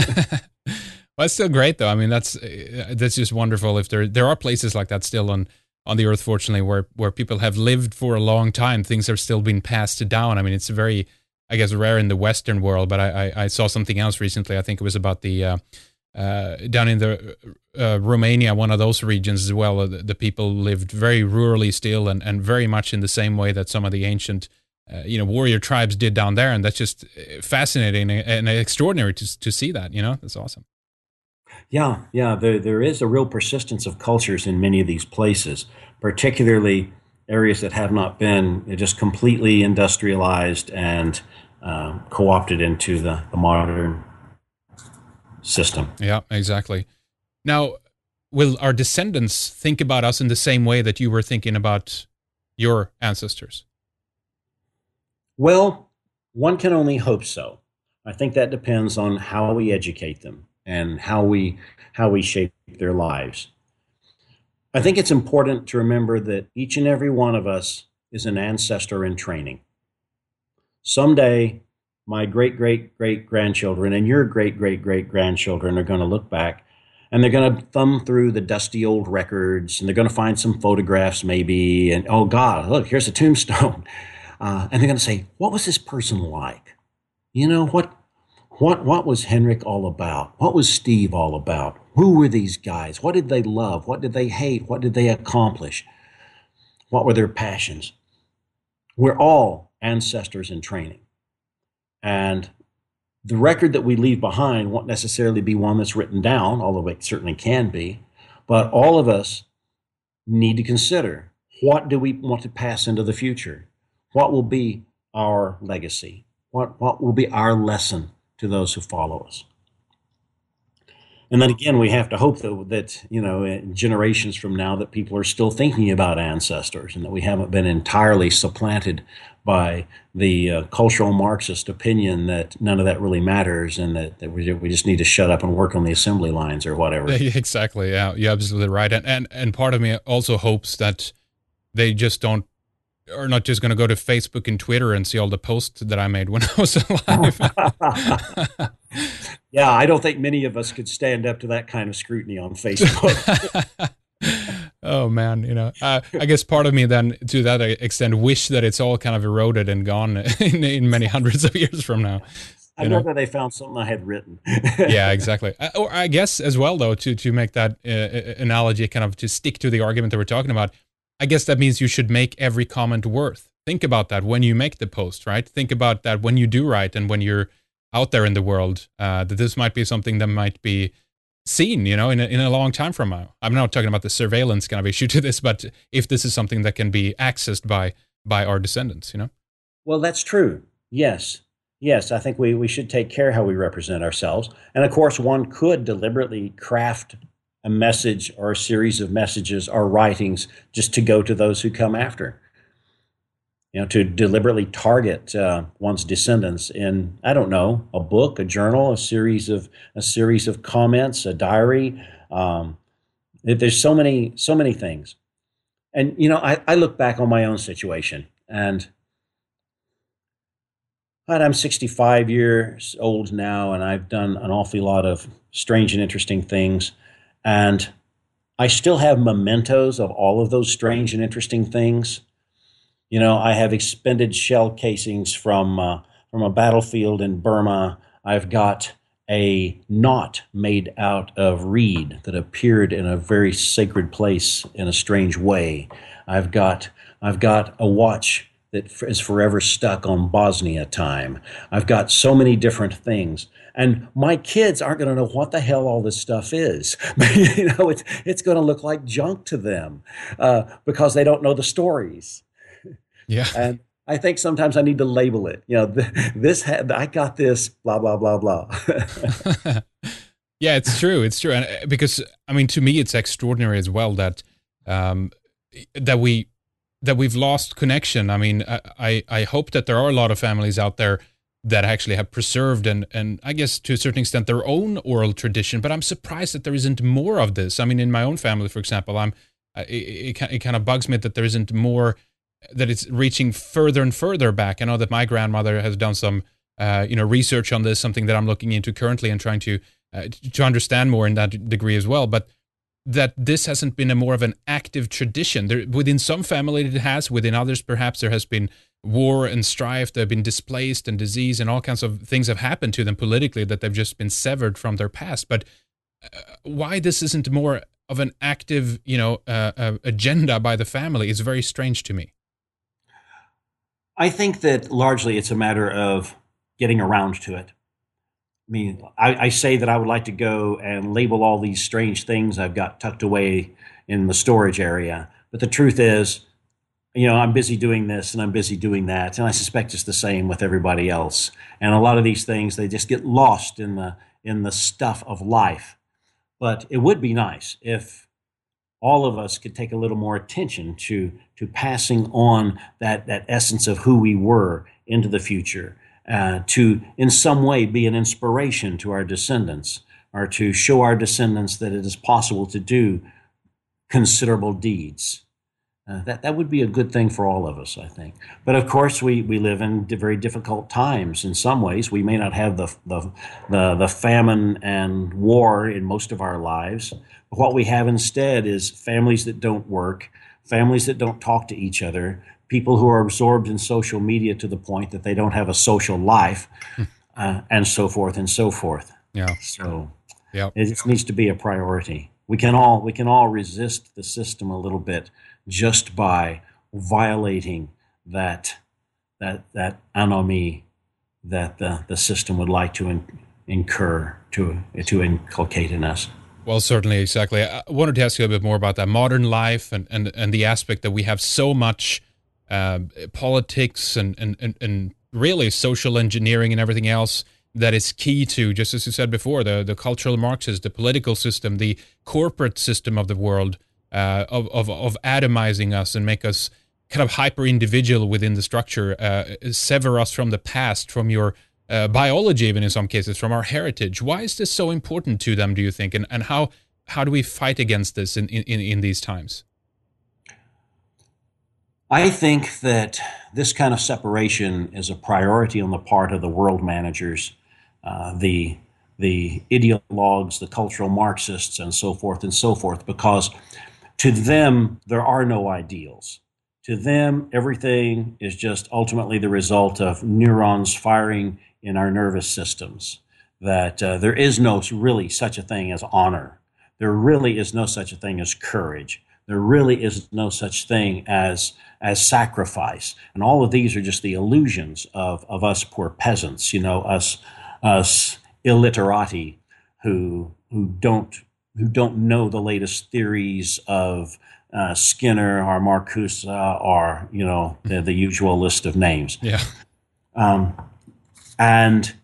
Well, it's still great, though. I mean, that's that's just wonderful. If there there are places like that still on on the earth, fortunately, where where people have lived for a long time, things are still being passed down. I mean, it's very, I guess, rare in the Western world. But I I, I saw something else recently. I think it was about the uh, uh, down in the uh, Romania, one of those regions as well. Uh, the, the people lived very rurally still, and and very much in the same way that some of the ancient uh, you know warrior tribes did down there. And that's just fascinating and extraordinary to to see that. You know, that's awesome. Yeah, yeah, there there is a real persistence of cultures in many of these places, particularly areas that have not been just completely industrialized and uh, co-opted into the, the modern system. Yeah, exactly. Now, will our descendants think about us in the same way that you were thinking about your ancestors? Well, one can only hope so. I think that depends on how we educate them and how we how we shape their lives. I think it's important to remember that each and every one of us is an ancestor in training. Someday, my great-great-great-grandchildren and your great-great-great-grandchildren are going to look back, and they're going to thumb through the dusty old records, and they're going to find some photographs maybe, and oh God, look, here's a tombstone. Uh, and they're going to say, what was this person like? You know, what What what was Henrik all about? What was Steve all about? Who were these guys? What did they love? What did they hate? What did they accomplish? What were their passions? We're all ancestors in training. And the record that we leave behind won't necessarily be one that's written down, although it certainly can be. But all of us need to consider, what do we want to pass into the future? What will be our legacy? What, what will be our lesson to those who follow us? And then again, we have to hope that, that you know, in generations from now, that people are still thinking about ancestors and that we haven't been entirely supplanted by the uh, cultural Marxist opinion that none of that really matters and that, that we, we just need to shut up and work on the assembly lines or whatever. Yeah, exactly. Yeah, you're absolutely right. And, and, and part of me also hopes that they just don't, are not just going to go to Facebook and Twitter and see all the posts that I made when I was alive. Yeah, I don't think many of us could stand up to that kind of scrutiny on Facebook. Oh man, you know, uh, I guess part of me then, to that extent, wish that it's all kind of eroded and gone in, in many hundreds of years from now. I know that they found something I had written. Yeah, exactly. Uh, or I guess as well, though, to to make that uh, analogy, kind of to stick to the argument that we're talking about, I guess that means you should make every comment worth. Think about that when you make the post, right? Think about that when you do write and when you're out there in the world, uh, that this might be something that might be seen, you know, in a, in a long time from now. I'm not talking about the surveillance kind of issue to this, but if this is something that can be accessed by by our descendants, you know? Well, that's true. Yes. Yes, I think we, we should take care how we represent ourselves. And of course, one could deliberately craft a message or a series of messages or writings just to go to those who come after. You know, to deliberately target uh, one's descendants in, I don't know, a book, a journal, a series of a series of comments, a diary. Um, there's so many, so many things. And you know, I, I look back on my own situation, and I'm sixty-five years old now, and I've done an awful lot of strange and interesting things, and I still have mementos of all of those strange and interesting things. You know, I have expended shell casings from uh, from a battlefield in Burma. I've got a knot made out of reed that appeared in a very sacred place in a strange way. I've got I've got a watch that is forever stuck on Bosnia time. I've got so many different things. And my kids aren't going to know what the hell all this stuff is. You know, it's it's going to look like junk to them uh, because they don't know the stories. Yeah. And I think sometimes I need to label it. You know, this had, I got this, blah, blah, blah, blah. Yeah, it's true. It's true. And because, I mean, to me, it's extraordinary as well that um, that we that we've lost connection. I mean, I, I hope that there are a lot of families out there that actually have preserved and, and I guess to a certain extent their own oral tradition, but I'm surprised that there isn't more of this. I mean, in my own family, for example, I'm it, it, it kind of bugs me that there isn't more, that it's reaching further and further back. I know that my grandmother has done some uh, you know, research on this, something that I'm looking into currently and trying to uh, to understand more in that degree as well. But that this hasn't been a more of an active tradition. There, within some families it has, within others perhaps there has been war and strife, they've been displaced and disease and all kinds of things have happened to them politically that they've just been severed from their past. But uh, why this isn't more of an active, you know, uh, uh, agenda by the family is very strange to me. I think that largely it's a matter of getting around to it. I mean, I, I say that I would like to go and label all these strange things I've got tucked away in the storage area. But the truth is, you know, I'm busy doing this and I'm busy doing that. And I suspect it's the same with everybody else. And a lot of these things, they just get lost in the in the stuff of life. But it would be nice if all of us could take a little more attention to to passing on that, that essence of who we were into the future. Uh, to in some way be an inspiration to our descendants, or to show our descendants that it is possible to do considerable deeds. Uh, that that would be a good thing for all of us, I think. But of course, we, we live in very difficult times. In some ways, we may not have the the the, the famine and war in most of our lives. But what we have instead is families that don't work, families that don't talk to each other, people who are absorbed in social media to the point that they don't have a social life, uh, and so forth and so forth. Yeah. So yeah, it just needs to be a priority. We can all we can all resist the system a little bit just by violating that that that anomie that the, the system would like to in, incur to to inculcate in us. Well, certainly, exactly. I wanted to ask you a bit more about that modern life and, and, and the aspect that we have so much uh, politics and, and, and, and really social engineering and everything else that is key to, just as you said before, the, the cultural Marxists, the political system, the corporate system of the world, uh, of, of, of atomizing us and make us kind of hyper individual within the structure, uh, sever us from the past, from your uh, biology, even in some cases, from our heritage. Why is this so important to them, do you think? And, and how, how do we fight against this in, in, in these times? I think that this kind of separation is a priority on the part of the world managers, uh, the the ideologues, the cultural Marxists, and so forth and so forth, because to them, there are no ideals. To them, everything is just ultimately the result of neurons firing in our nervous systems, that uh, there is no really such a thing as honor. There really is no such a thing as courage. There really is no such thing as as sacrifice. And all of these are just the illusions of, of us poor peasants, you know, us us illiterati who who don't who don't know the latest theories of uh, Skinner or Marcuse or, you know, the, the usual list of names. Yeah. Um, and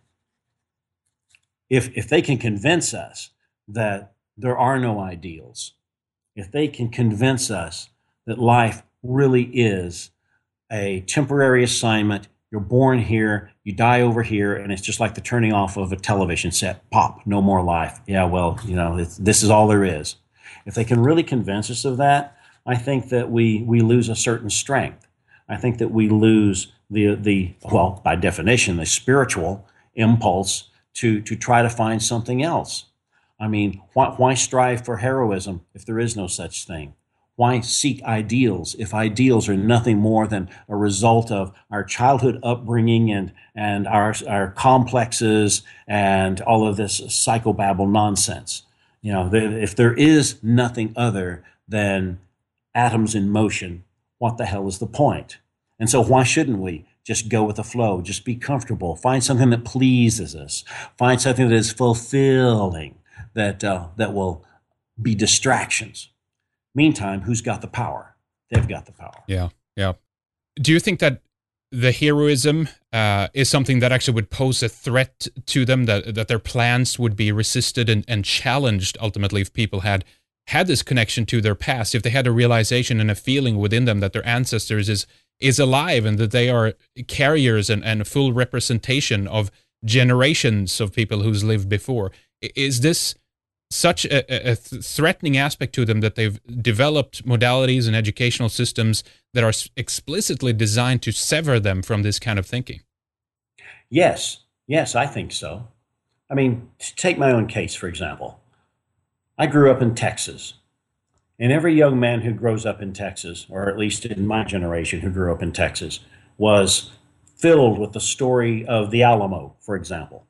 if if they can convince us that there are no ideals, if they can convince us that life really is a temporary assignment, you're born here, you die over here, and it's just like the turning off of a television set. Pop, no more life. Yeah, well, you know, it's, this is all there is. If they can really convince us of that, I think that we we lose a certain strength. I think that we lose the the well, by definition, the spiritual impulse to to try to find something else. I mean, why, why strive for heroism if there is no such thing? Why seek ideals if ideals are nothing more than a result of our childhood upbringing and, and our, our complexes and all of this psychobabble nonsense? You know, if there is nothing other than atoms in motion, what the hell is the point? And so why shouldn't we just go with the flow, just be comfortable, find something that pleases us, find something that is fulfilling, that uh, that will be distractions. Meantime, who's got the power? They've got the power. Yeah, yeah. Do you think that the heroism uh, is something that actually would pose a threat to them, that that their plans would be resisted and, and challenged ultimately if people had had this connection to their past, if they had a realization and a feeling within them that their ancestors is is alive and that they are carriers and, and a full representation of generations of people who's lived before? Is this such a, a threatening aspect to them that they've developed modalities and educational systems that are explicitly designed to sever them from this kind of thinking? Yes, yes, I think so. I mean, take my own case, for example. I grew up in Texas, and every young man who grows up in Texas, or at least in my generation who grew up in Texas, was filled with the story of the Alamo, for example.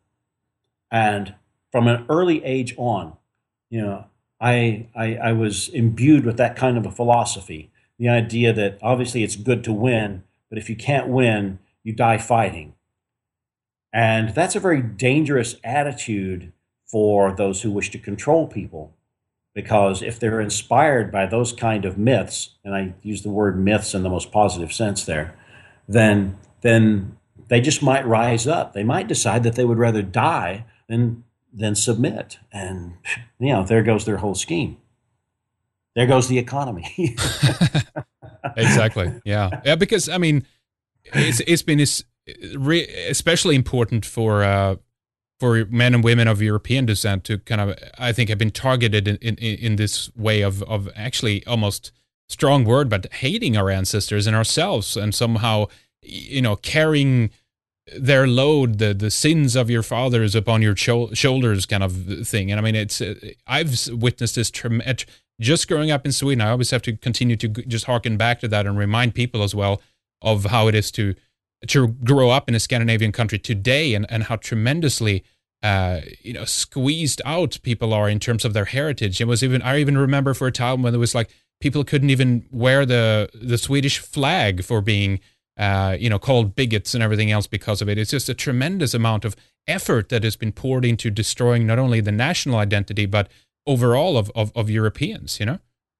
And from an early age on, you know, I, I I was imbued with that kind of a philosophy, the idea that obviously it's good to win, but if you can't win, you die fighting. And that's a very dangerous attitude for those who wish to control people, because if they're inspired by those kind of myths, and I use the word myths in the most positive sense there, then then they just might rise up. They might decide that they would rather die than than submit. And, you know, there goes their whole scheme. There goes the economy. Exactly. Yeah. Yeah. Because, I mean, it's, it's been especially important for, uh, for men and women of European descent to kind of, I think, have been targeted in, in, in this way of, of actually almost strong word, but hating our ancestors and ourselves and somehow, you know, carrying their load, the the sins of your fathers upon your cho- shoulders kind of thing. And I mean, it's uh, I've witnessed this trem- just growing up in Sweden. I always have to continue to g- just harken back to that and remind people as well of how it is to to grow up in a Scandinavian country today, and, and how tremendously uh, you know squeezed out people are in terms of their heritage. It was even I even remember for a time when it was like people couldn't even wear the the Swedish flag for being Uh, you know, called bigots and everything else because of it. It's just a tremendous amount of effort that has been poured into destroying not only the national identity, but overall of, of, of Europeans, you know?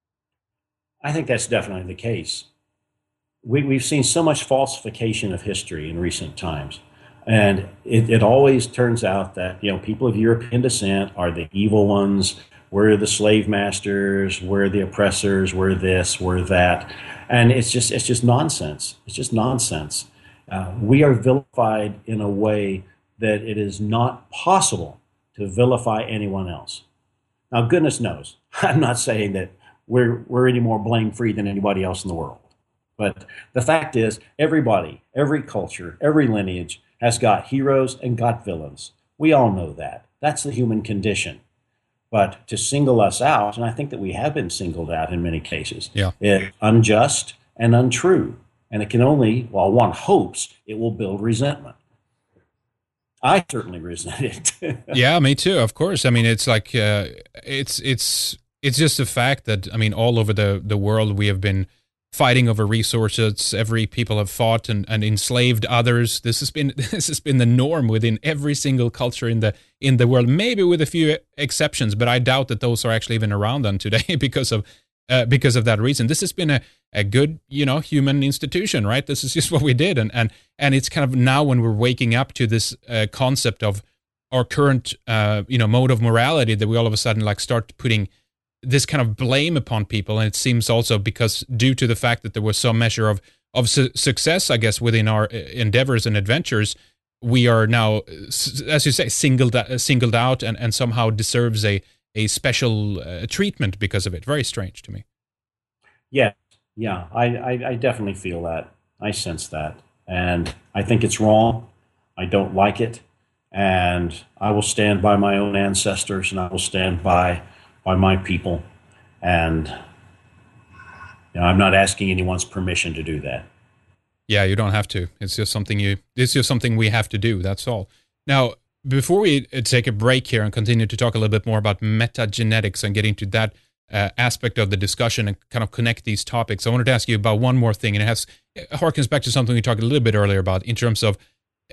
I think that's definitely the case. We, we've seen so much falsification of history in recent times. And it, it always turns out that, you know, people of European descent are the evil ones. We're the slave masters. We're the oppressors. We're this. We're that. And it's just it's just nonsense. It's just nonsense. Uh, we are vilified in a way that it is not possible to vilify anyone else. Now, goodness knows, I'm not saying that we're we're any more blame free than anybody else in the world. But the fact is, everybody, every culture, every lineage has got heroes and got villains. We all know that. That's the human condition. But to single us out, and I think that we have been singled out in many cases, yeah. It's unjust and untrue. And it can only, well, one hopes it will build resentment. I certainly resent it. Yeah, me too, of course. I mean, it's like, uh, it's it's it's just a fact that, I mean, all over the, the world we have been fighting over resources. Every people have fought and, and enslaved others. This has been this has been the norm within every single culture in the in the world, maybe with a few exceptions, but I doubt that those are actually even around on today because of uh, because of that reason. This has been a, a good, you know, human institution, right? This is just what we did, and and and it's kind of now when we're waking up to this uh, concept of our current uh, you know mode of morality that we all of a sudden like start putting this kind of blame upon people. And it seems also because due to the fact that there was some measure of, of su- success, I guess, within our endeavors and adventures, we are now, as you say, singled, uh, singled out and, and somehow deserves a, a special uh, treatment because of it. Very strange to me. Yeah, yeah, I, I, I definitely feel that. I sense that. And I think it's wrong. I don't like it. And I will stand by my own ancestors, and I will stand by by my people, and you know, I'm not asking anyone's permission to do that. Yeah, you don't have to. It's just something you. It's just something we have to do. That's all. Now, before we take a break here and continue to talk a little bit more about metagenetics and get into that uh, aspect of the discussion and kind of connect these topics, I wanted to ask you about one more thing, and it has it harkens back to something we talked a little bit earlier about in terms of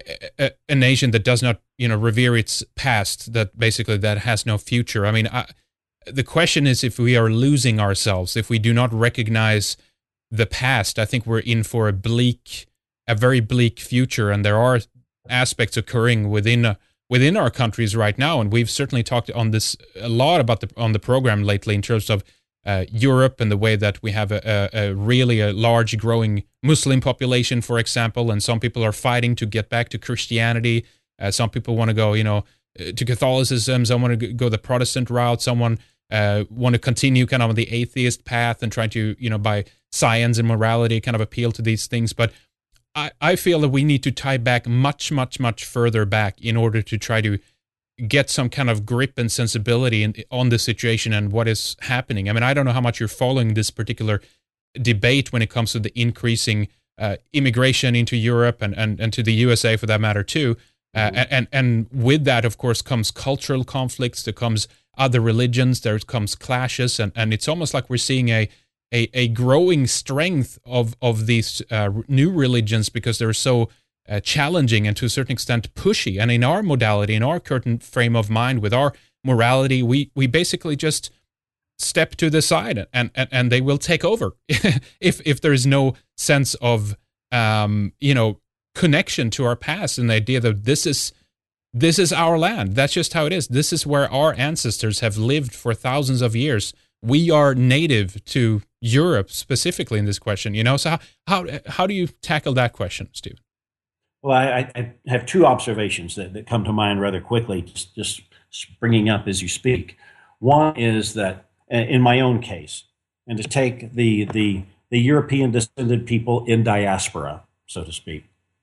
a, a nation that does not, you know, revere its past, that basically that has no future. I mean, I, the question is if we are losing ourselves, if we do not recognize the past. I think we're in for a bleak, a very bleak future, and there are aspects occurring within uh, within our countries right now, and we've certainly talked on this a lot about the on the program lately in terms of uh, Europe and the way that we have a, a, a really a large growing Muslim population, for example, and some people are fighting to get back to Christianity. Uh, some people want to go, you know, to Catholicism. Some want to go the Protestant route. Someone Uh, want to continue kind of on the atheist path and try to, you know, by science and morality kind of appeal to these things. But I, I feel that we need to tie back much, much, much further back in order to try to get some kind of grip and sensibility in, on the situation and what is happening. I mean, I don't know how much you're following this particular debate when it comes to the increasing uh, immigration into Europe and, and, and to the U S A for that matter too. Uh, mm-hmm. and, and with that, of course, comes cultural conflicts, there comes other religions, there comes clashes, and, and it's almost like we're seeing a a, a growing strength of of these uh, new religions because they're so uh, challenging and to a certain extent pushy. And in our modality, in our current frame of mind, with our morality, we we basically just step to the side, and and, and they will take over if if there is no sense of um, you know connection to our past and the idea that this is. This is our land. That's just how it is. This is where our ancestors have lived for thousands of years. We are native to Europe specifically in this question, you know? So how how, how do you tackle that question, Steve? Well, I, I have two observations that, that come to mind rather quickly, just, just springing up as you speak. One is that in my own case, and to take the, the, the European descended people in diaspora, so to speak,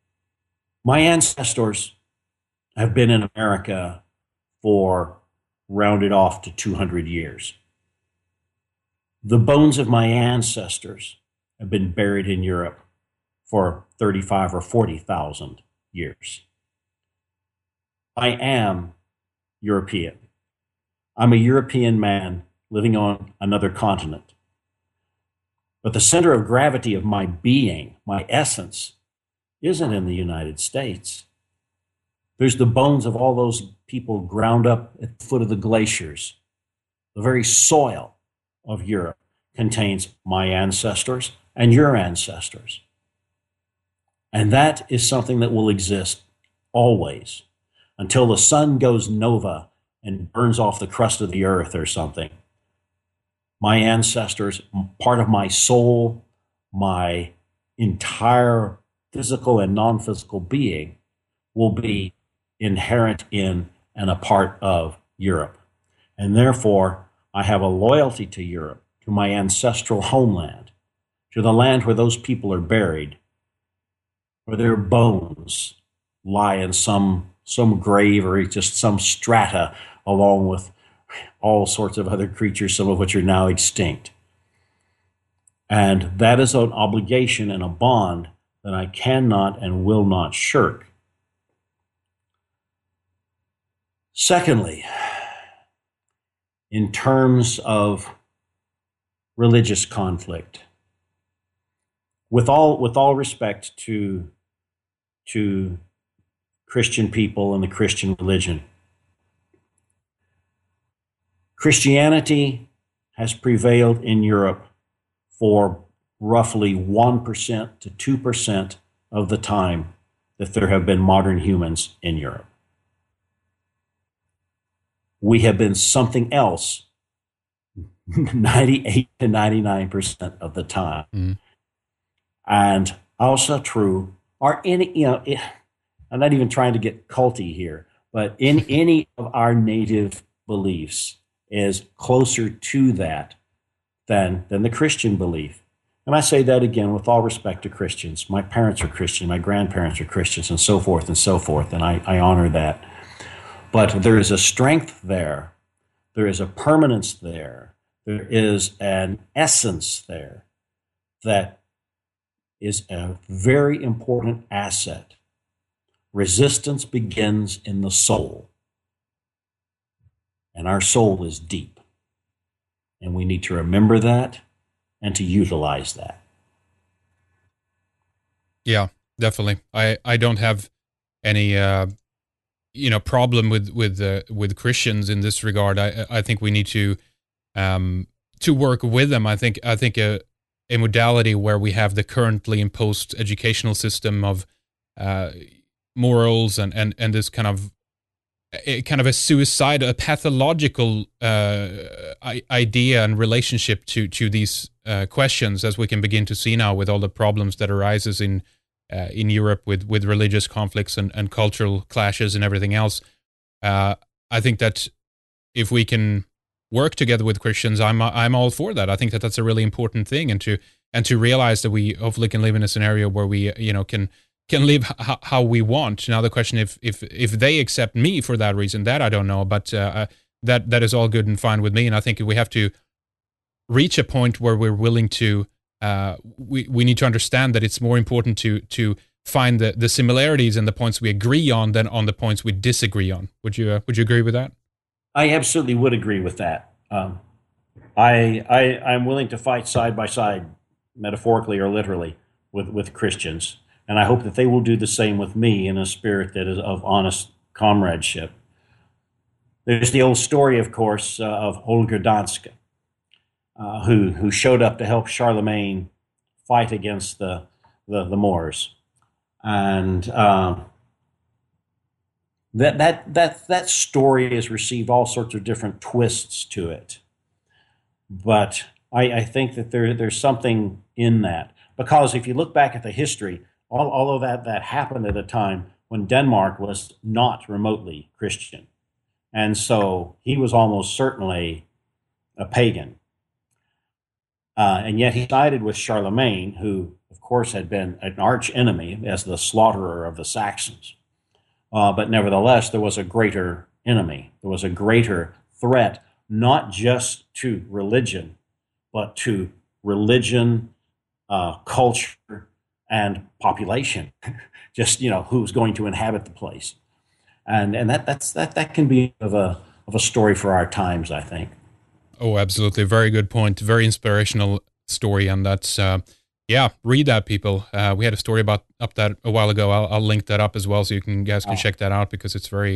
my ancestors have been in America for rounded off to two hundred years. The bones of my ancestors have been buried in Europe for thirty-five or forty thousand years. I am European. I'm a European man living on another continent. But the center of gravity of my being, my essence, isn't in the United States. There's the bones of all those people ground up at the foot of the glaciers the very soil of Europe contains my ancestors and your ancestors. And that is something that will exist always until the sun goes nova and burns off the crust of the earth or something. My ancestors, part of my soul, my entire physical and non-physical being will be inherent in and a part of Europe. And therefore, I have a loyalty to Europe, to my ancestral homeland, to the land where those people are buried, where their bones lie in some, some grave or just some strata, along with all sorts of other creatures, some of which are now extinct. And that is an obligation and a bond that I cannot and will not shirk. Secondly, in terms of religious conflict, with all with all respect to to Christian people and the Christian religion, Christianity has prevailed in Europe for roughly one percent to two percent of the time that there have been modern humans in Europe. We have been something else ninety-eight to ninety-nine percent of the time. Mm. And also true, are any, you know, it, I'm not even trying to get culty here, but in any of our native beliefs is closer to that than, than the Christian belief. And I say that again with all respect to Christians. My parents are Christian, my grandparents are Christians, and so forth and so forth, and I, I honor that. But there is a strength there. There is a permanence there. There is an essence there that is a very important asset. Resistance begins in the soul. And our soul is deep. And we need to remember that and to utilize that. Yeah, definitely. I, I don't have any uh, you know problem with with uh, with Christians in this regard. I I think we need to um, to work with them. I think I think a a modality where we have the currently imposed educational system of uh, morals and, and and this kind of a, kind of a suicide, a pathological uh, idea and relationship to to these uh, questions, as we can begin to see now with all the problems that arises in uh, in Europe with with religious conflicts and, and cultural clashes and everything else. Uh, I think that if we can work together with Christians, I'm I'm all for that. I think that that's a really important thing, and to and to realize that we hopefully can live in a scenario where we you know can can live h- how we want. Now the question, if if if they accept me for that reason, that I don't know, but uh, that that is all good and fine with me. And I think we have to reach a point where we're willing to. Uh, we we need to understand that it's more important to to find the, the similarities and the points we agree on than on the points we disagree on. Would you uh, would you agree with that? I absolutely would agree with that. Um, I, I, I'm willing to fight side by side, metaphorically or literally, with, with Christians. And I hope that they will do the same with me in a spirit that is of honest comradeship. There's the old story, of course, uh, of Holger Danske, uh, who, who showed up to help Charlemagne fight against the, the, the Moors. And... Uh, That that that that story has received all sorts of different twists to it, but I, I think that there there's something in that, because if you look back at the history, all all of that that happened at a time when Denmark was not remotely Christian, and so he was almost certainly a pagan, uh, and yet he sided with Charlemagne, who of course had been an arch enemy as the slaughterer of the Saxons. Uh, but nevertheless, there was a greater enemy. There was a greater threat, not just to religion, but to religion, uh, culture, and population. Just, you know, who's going to inhabit the place, and and that that's that that can be of a of a story for our times, I think. Oh, absolutely, very good point. Very inspirational story, and that's. Uh... Yeah, read that, people. Uh, we had a story about up that a while ago. I'll, I'll link that up as well, so you can guys can oh. check that out, because it's very,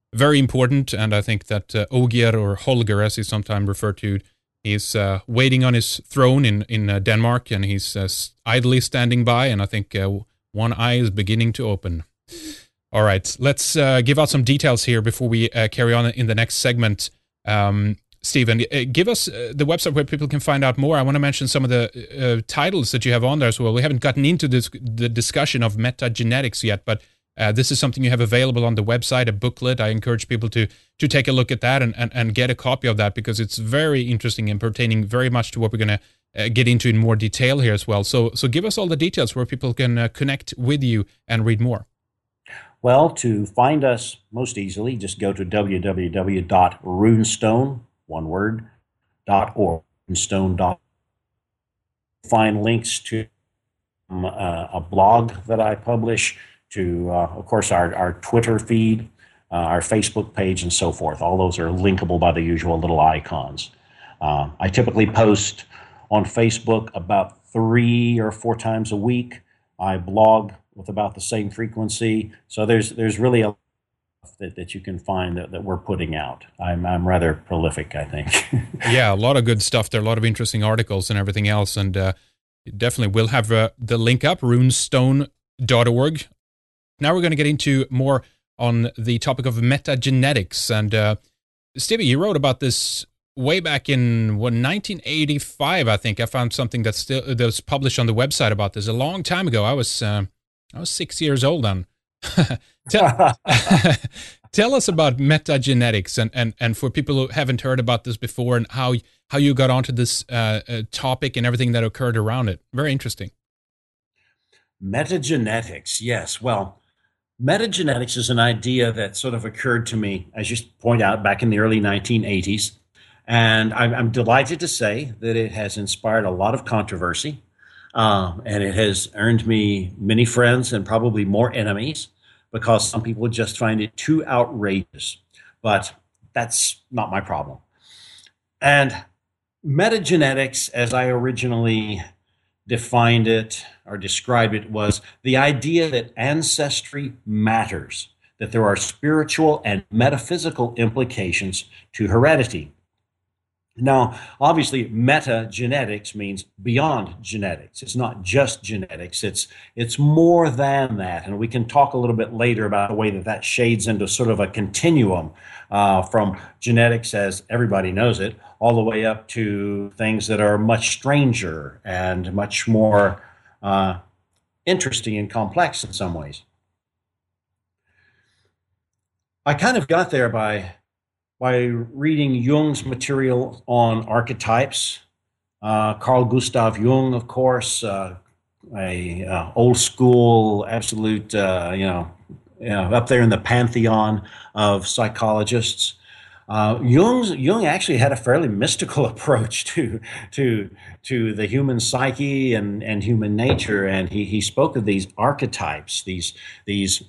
very important. And I think that uh, Ogier, or Holger, as he's sometimes referred to, is uh, waiting on his throne in in uh, Denmark, and he's uh, idly standing by. And I think uh, one eye is beginning to open. All right, let's uh, give out some details here before we uh, carry on in the next segment. Um, Stephen, uh, give us uh, the website where people can find out more. I want to mention some of the uh, titles that you have on there as well. We haven't gotten into this, the discussion of metagenetics yet, but uh, this is something you have available on the website, a booklet. I encourage people to to take a look at that and, and, and get a copy of that, because it's very interesting and pertaining very much to what we're going to uh, get into in more detail here as well. So, so give us all the details where people can uh, connect with you and read more. Well, to find us most easily, just go to w w w dot runestone, one word, dot org, runestone dot org. Find links to um, uh, a blog that I publish, to, uh, of course, our, our Twitter feed, uh, our Facebook page, and so forth. All those are linkable by the usual little icons. Uh, I typically post on Facebook about three or four times a week. I blog with about the same frequency. So there's there's really a that, that you can find that, that we're putting out. I'm I'm rather prolific, I think. Yeah, a lot of good stuff there, a lot of interesting articles and everything else. And uh, definitely we'll have uh, the link up, runestone dot org. Now we're going to get into more on the topic of metagenetics. And uh, Stevie, you wrote about this way back in what, nineteen eighty-five, I think. I found something that's still that was published on the website about this a long time ago. I was uh, I was six years old then. tell, tell us about metagenetics, and, and, and for people who haven't heard about this before, and how how you got onto this uh, uh, topic and everything that occurred around it. Very interesting. Metagenetics, yes. Well, metagenetics is an idea that sort of occurred to me, as you point out, back in the early nineteen eighties. And I'm, I'm delighted to say that it has inspired a lot of controversy. Um, and it has earned me many friends and probably more enemies, because some people just find it too outrageous. But that's not my problem. And metagenetics, as I originally defined it or described it, was the idea that ancestry matters, that there are spiritual and metaphysical implications to heredity. Now, obviously, metagenetics means beyond genetics. It's not just genetics. It's it's more than that. And we can talk a little bit later about the way that that shades into sort of a continuum uh, from genetics, as everybody knows it, all the way up to things that are much stranger and much more uh, interesting and complex in some ways. I kind of got there by... by reading Jung's material on archetypes. Uh, Carl Gustav Jung, of course, uh, a uh, old school, absolute, uh, you know, you know, up there in the pantheon of psychologists. Uh, Jung's, Jung actually had a fairly mystical approach to to to the human psyche and, and human nature, and he he spoke of these archetypes, these these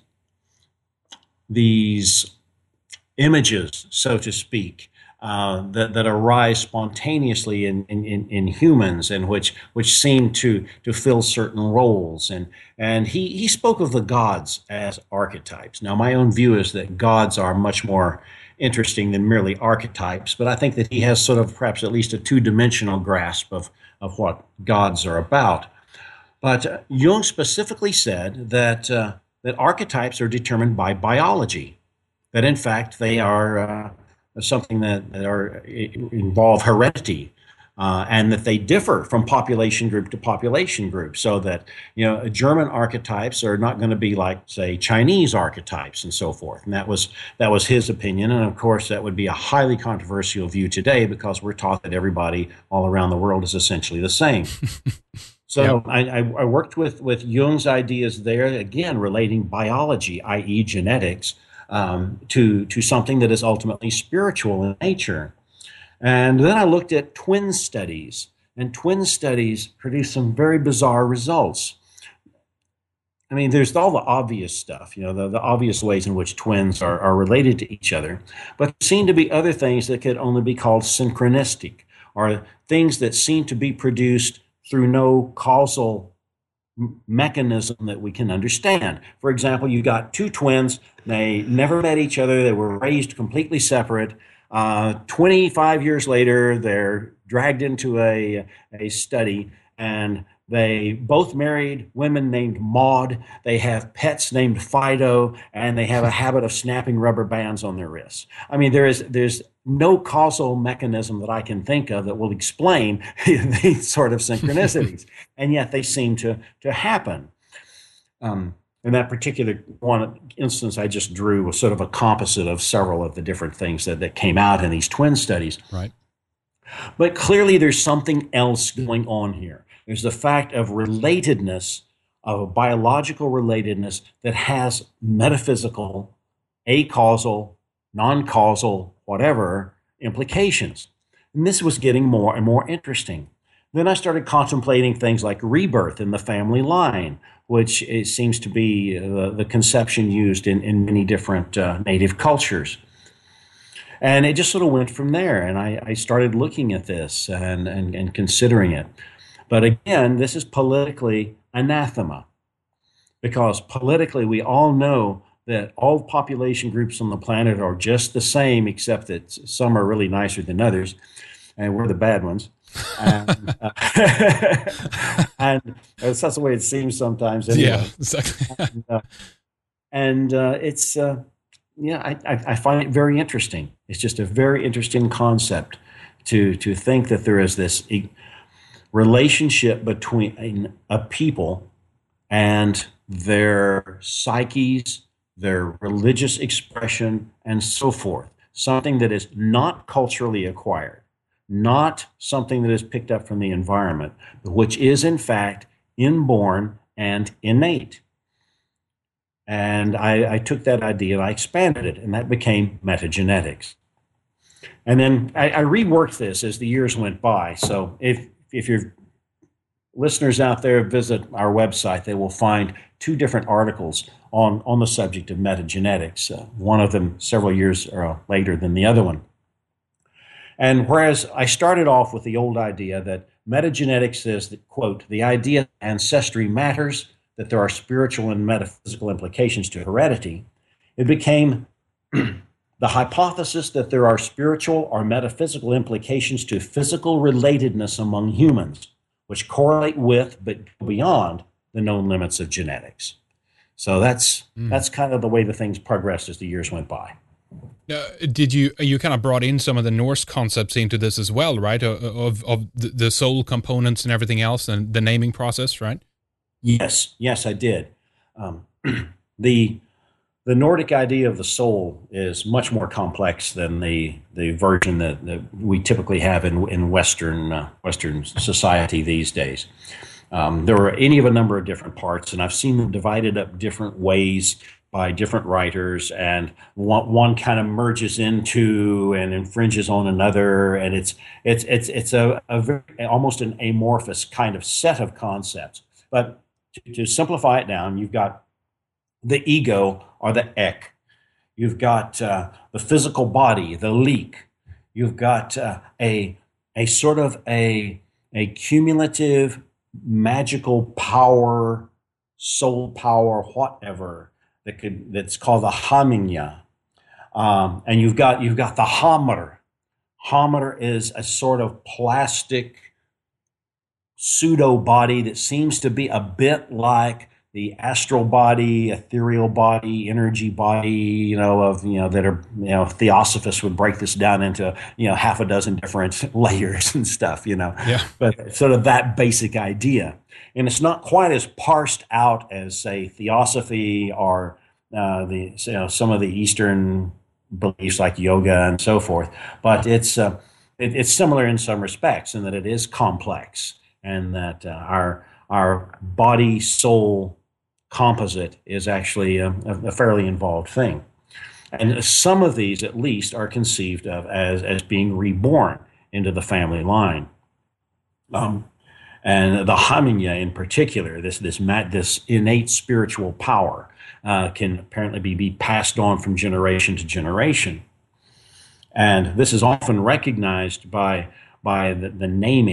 these images, so to speak, uh, that, that arise spontaneously in, in, in humans, and which which seem to to fill certain roles. And and he, he spoke of the gods as archetypes. Now, my own view is that gods are much more interesting than merely archetypes, but I think that he has sort of perhaps at least a two-dimensional grasp of, of what gods are about. But uh, Jung specifically said that uh, that archetypes are determined by biology. That in fact they are uh, something that, that are involve heredity, uh, and that they differ from population group to population group. So that, you know, German archetypes are not going to be like, say, Chinese archetypes and so forth. And that was that was his opinion. And of course, that would be a highly controversial view today, because we're taught that everybody all around the world is essentially the same. So yep. I, I worked with with Jung's ideas there, again relating biology, that is, genetics. Um, to to something that is ultimately spiritual in nature. And then I looked at twin studies, and twin studies produced some very bizarre results. I mean, there's all the obvious stuff, you know, the, the obvious ways in which twins are, are related to each other, but there seem to be other things that could only be called synchronistic, or things that seem to be produced through no causal mechanism that we can understand. For example, you got two twins, they never met each other, they were raised completely separate. Uh, twenty-five years later, they're dragged into a, a study, and they both married women named Maud. They have pets named Fido, and they have a habit of snapping rubber bands on their wrists. I mean, there is there's no causal mechanism that I can think of that will explain these sort of synchronicities, and yet they seem to to happen. Um, in that particular one instance I just drew was sort of a composite of several of the different things that, that came out in these twin studies. Right. But clearly there's something else going on here. There's the fact of relatedness, of a biological relatedness that has metaphysical, acausal, non-causal, whatever, implications. And this was getting more and more interesting. Then I started contemplating things like rebirth in the family line, which it seems to be uh, the conception used in, in many different uh, native cultures. And it just sort of went from there. And I, I started looking at this and, and, and considering it. But again, this is politically anathema, because politically we all know that all population groups on the planet are just the same, except that some are really nicer than others, and we're the bad ones. and, uh, and that's the way it seems sometimes. Anyway. Yeah, exactly. and uh, and uh, it's, uh, yeah, I, I find it very interesting. It's just a very interesting concept to to think that there is this e- relationship between a people and their psyches, their religious expression, and so forth. Something that is not culturally acquired, not something that is picked up from the environment, but which is in fact inborn and innate. And I, I took that idea and I expanded it, and that became metagenetics. And then I, I reworked this as the years went by. So if if your listeners out there visit our website, they will find two different articles on, on the subject of metagenetics, uh, one of them several years uh, later than the other one. And whereas I started off with the old idea that metagenetics says that, quote, the idea that ancestry matters, that there are spiritual and metaphysical implications to heredity, it became the hypothesis that there are spiritual or metaphysical implications to physical relatedness among humans, which correlate with but beyond the known limits of genetics. So that's mm. that's kind of the way the things progressed as the years went by. Uh, did you you kind of brought in some of the Norse concepts into this as well, right? Of of the soul components and everything else, and the naming process, right? Yes, yes, I did. Um, the The Nordic idea of the soul is much more complex than the the version that, that we typically have in in Western uh, Western society these days. Um, there are any of a number of different parts, and I've seen them divided up different ways by different writers, and one, one kind of merges into and infringes on another, and it's it's it's it's a, a very, almost an amorphous kind of set of concepts. But to, to simplify it down, you've got the ego, or the ek. You've got uh, the physical body, the leak. You've got uh, a a sort of a a cumulative magical power, soul power, whatever that could that's called the haminya. Um, and you've got you've got the hamr. Hamr is a sort of plastic pseudo body that seems to be a bit like the astral body, ethereal body, energy body, you know, of, you know, that are, you know, Theosophists would break this down into, you know, half a dozen different layers and stuff, you know. Yeah. But sort of that basic idea. And it's not quite as parsed out as, say, Theosophy or uh, the, you know, some of the Eastern beliefs like yoga and so forth. But it's, uh, it, it's similar in some respects in that it is complex, and that uh, our our body-soul composite is actually a, a fairly involved thing. And some of these, at least, are conceived of as, as being reborn into the family line. Um, and the haminya in particular, this this this innate spiritual power, uh, can apparently be, be passed on from generation to generation. And this is often recognized by, by the, the naming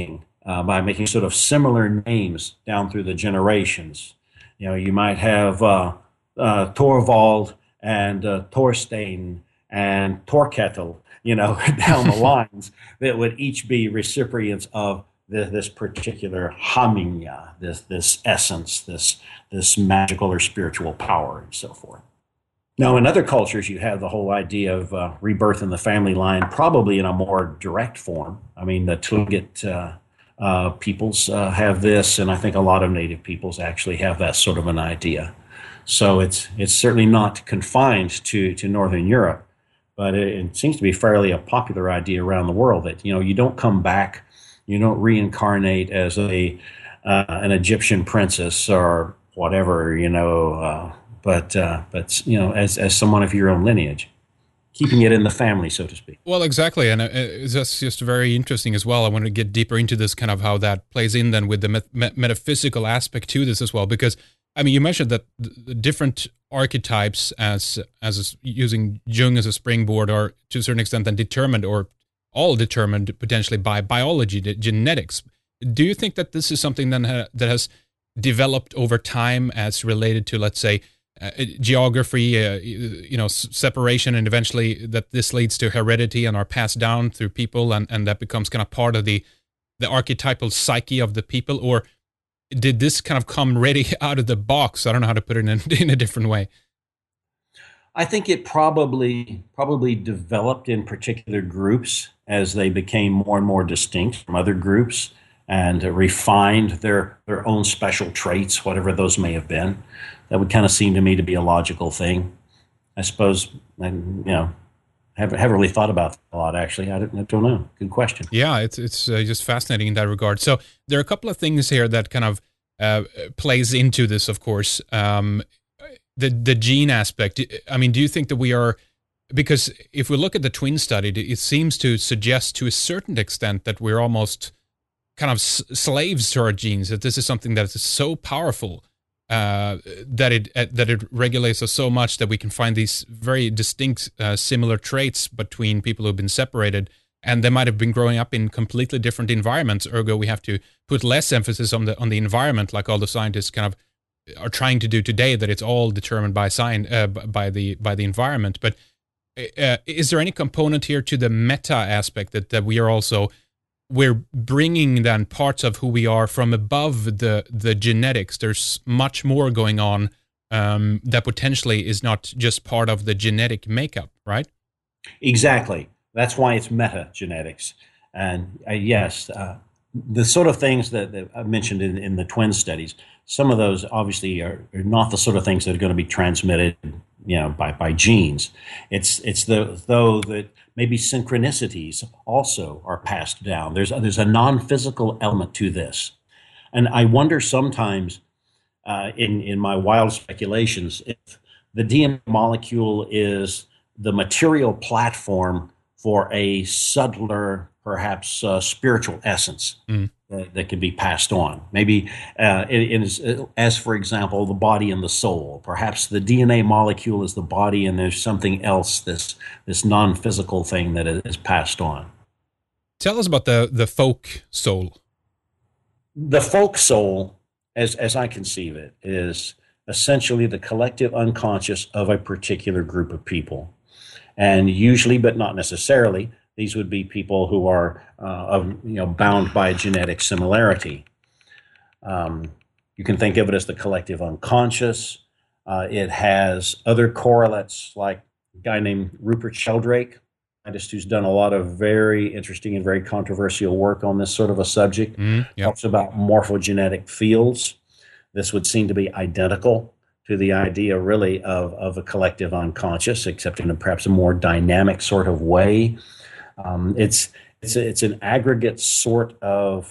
uh, by making sort of similar names down through the generations. You know, you might have uh, uh, Torvald and uh, Thorstein and Torketel, you know, down the lines that would each be recipients of this, this particular haminya, this this essence, this this magical or spiritual power, and so forth. Now, in other cultures, you have the whole idea of uh, rebirth in the family line, probably in a more direct form. I mean, the Tlingit uh, uh, peoples uh, have this, and I think a lot of native peoples actually have that sort of an idea. So it's it's certainly not confined to, to Northern Europe, but it, it seems to be fairly a popular idea around the world that, you know, you don't come back, you don't reincarnate as a uh, an Egyptian princess or whatever, you know, uh, but uh, but you know, as as someone of your own lineage, keeping it in the family, so to speak. Well, exactly, and uh, that's just very interesting as well. I want to get deeper into this, kind of how that plays in then with the met- met- metaphysical aspect to this as well, because I mean, you mentioned that the different archetypes, as as a, using Jung as a springboard, are to a certain extent then determined, or all determined potentially by biology, the genetics. Do you think that this is something then ha- that has developed over time as related to, let's say, uh, geography, uh, you know, s- separation, and eventually that this leads to heredity and are passed down through people, and, and that becomes kind of part of the the archetypal psyche of the people? Or did this kind of come ready out of the box? I don't know how to put it in, in a different way. I think it probably probably developed in particular groups as they became more and more distinct from other groups, and uh, refined their their own special traits, whatever those may have been. That would kind of seem to me to be a logical thing. I suppose, and you know, haven't haven't really thought about that a lot, actually. I don't, I don't know. Good question. Yeah, it's it's uh, just fascinating in that regard. So there are a couple of things here that kind of uh, plays into this, of course. Um, the the gene aspect. I mean, do you think that we are, because if we look at the twin study, it seems to suggest to a certain extent that we're almost kind of s- slaves to our genes, that this is something that is so powerful uh, that it uh, that it regulates us so much that we can find these very distinct uh, similar traits between people who've been separated, and they might have been growing up in completely different environments. Ergo, we have to put less emphasis on the on the environment, like all the scientists kind of are trying to do today, that it's all determined by science, uh, by the by the environment. But uh, is there any component here to the meta aspect that that we are also we're bringing then parts of who we are from above the the genetics? There's much more going on um, that potentially is not just part of the genetic makeup, right? Exactly. That's why it's metagenetics. And uh, yes, uh, the sort of things that, that I mentioned in, in the twin studies, some of those obviously are, are not the sort of things that are going to be transmitted, you know, by, by genes. It's it's the though that maybe synchronicities also are passed down. There's there's a non-physical element to this, and I wonder sometimes, uh, in in my wild speculations, if the D N A molecule is the material platform for a subtler, perhaps uh, spiritual essence Mm. that, that can be passed on. Maybe, uh, in, in, as for example, the body and the soul. Perhaps the D N A molecule is the body, and there's something else, this this non-physical thing that is passed on. Tell us about the the folk soul. The folk soul, as as I conceive it, is essentially the collective unconscious of a particular group of people. And usually, but not necessarily, these would be people who are, uh, of, you know, bound by genetic similarity. Um, you can think of it as the collective unconscious. Uh, it has other correlates, like a guy named Rupert Sheldrake, scientist who's done a lot of very interesting and very controversial work on this sort of a subject. Mm, yep. Talks about morphogenetic fields. This would seem to be identical to the idea, really, of, of a collective unconscious, except in a, perhaps a more dynamic sort of way. Um, it's it's a, it's an aggregate sort of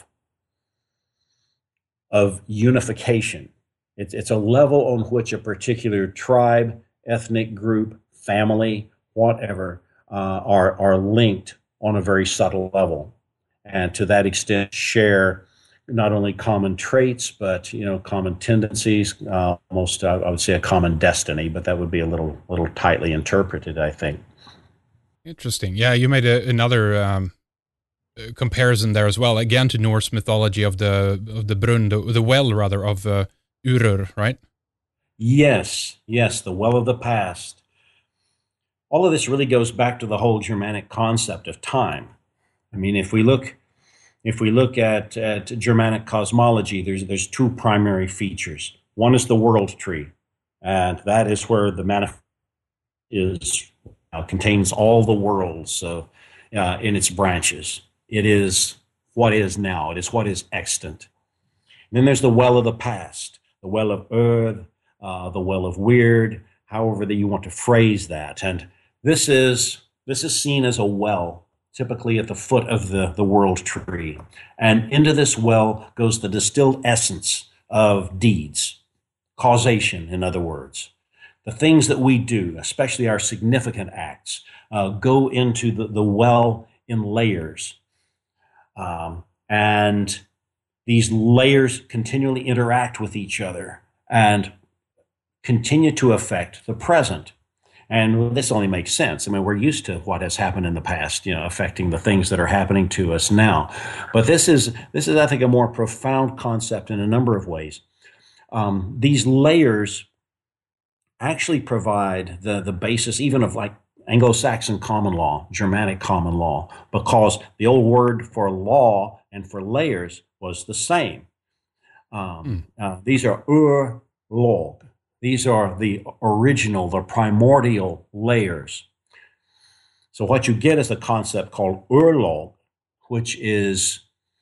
of unification. It's it's a level on which a particular tribe, ethnic group, family, whatever, uh, are are linked on a very subtle level, and to that extent share not only common traits, but, you know, common tendencies, uh, almost, uh, I would say, a common destiny, but that would be a little little tightly interpreted, I think. Interesting. Yeah, you made a, another um, uh, comparison there as well, again to Norse mythology of the of the brunn, the, the well rather of uh, Urur, right? Yes, yes, the well of the past. All of this really goes back to the whole Germanic concept of time. I mean, if we look if we look at, at Germanic cosmology, there's there's two primary features. One is the world tree, and that is where the manifest is uh, contains all the worlds uh, uh, in its branches. It is what is now. It is what is extant. And then there's the well of the past, the well of Earth, uh, the well of Weird, however that you want to phrase that. And this is this is seen as a well, typically at the foot of the, the world tree. And into this well goes the distilled essence of deeds, causation, in other words. The things that we do, especially our significant acts, uh, go into the, the well in layers. Um, and these layers continually interact with each other and continue to affect the present. And this only makes sense. I mean, we're used to what has happened in the past, you know, affecting the things that are happening to us now. But this is, this is, I think, a more profound concept in a number of ways. Um, these layers actually provide the, the basis even of like Anglo-Saxon common law, Germanic common law, because the old word for law and for layers was the same. Um, mm. uh, these are ur-log. These are the original, the primordial layers. So what you get is a concept called ur-log, which is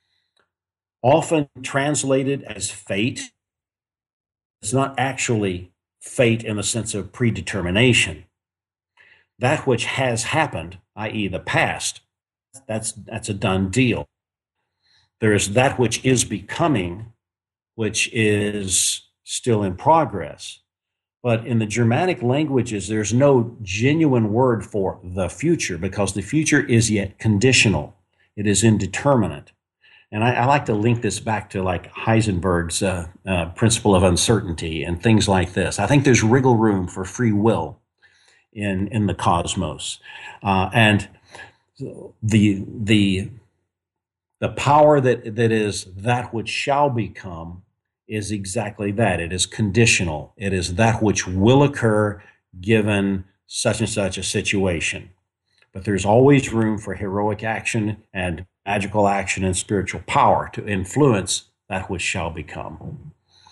often translated as fate. It's not actually fate in the sense of predetermination. That which has happened, that is the past, that's, that's a done deal. There is that which is becoming, which is still in progress. But in the Germanic languages, there's no genuine word for the future because the future is yet conditional. It is indeterminate. And I, I like to link this back to like Heisenberg's uh, uh, principle of uncertainty and things like this. I think there's wriggle room for free will in, in the cosmos. Uh, and the, the, the power that, that is that which shall become is exactly that. It is conditional. It is that which will occur given such and such a situation. But there's always room for heroic action and magical action and spiritual power to influence that which shall become.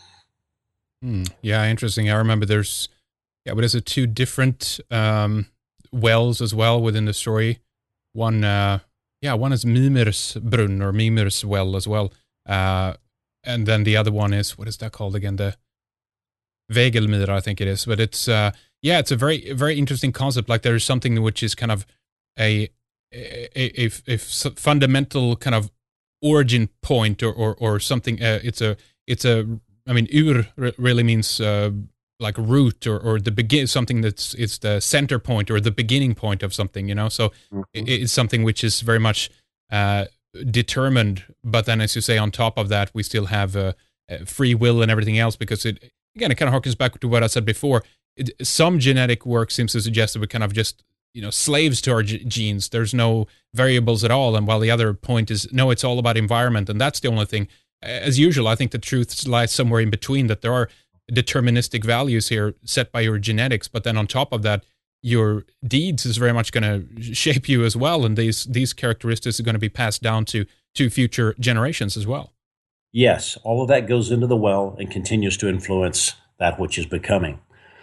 Hmm. Yeah, interesting. I remember there's, yeah, what is it, two different um, wells as well within the story. One, uh, yeah, one is Mimir's brunn or Mimir's well as well. Uh, And then the other one is, what is that called again? The Vegelmir, I think it is. But it's, uh, yeah, it's a very, very interesting concept. Like there is something which is kind of a, a, a, a fundamental kind of origin point or, or, or something. Uh, it's a, it's a, I mean, ur really means uh, like root or, or the begin, something that's, it's the center point or the beginning point of something, you know? So mm-hmm. it, it's something which is very much, uh, determined, but then as you say, on top of that, we still have uh, free will and everything else, because it, again, it kind of harkens back to what I said before. It, some genetic work seems to suggest that we're kind of just, you know, slaves to our g- genes. There's no variables at all. And while the other point is, no, it's all about environment. And that's the only thing. As usual, I think the truth lies somewhere in between, that there are deterministic values here set by your genetics. But then on top of that, your deeds is very much going to shape you as well, and these these characteristics are going to be passed down to to future generations as well. Yes, all of that goes into the well and continues to influence that which is becoming.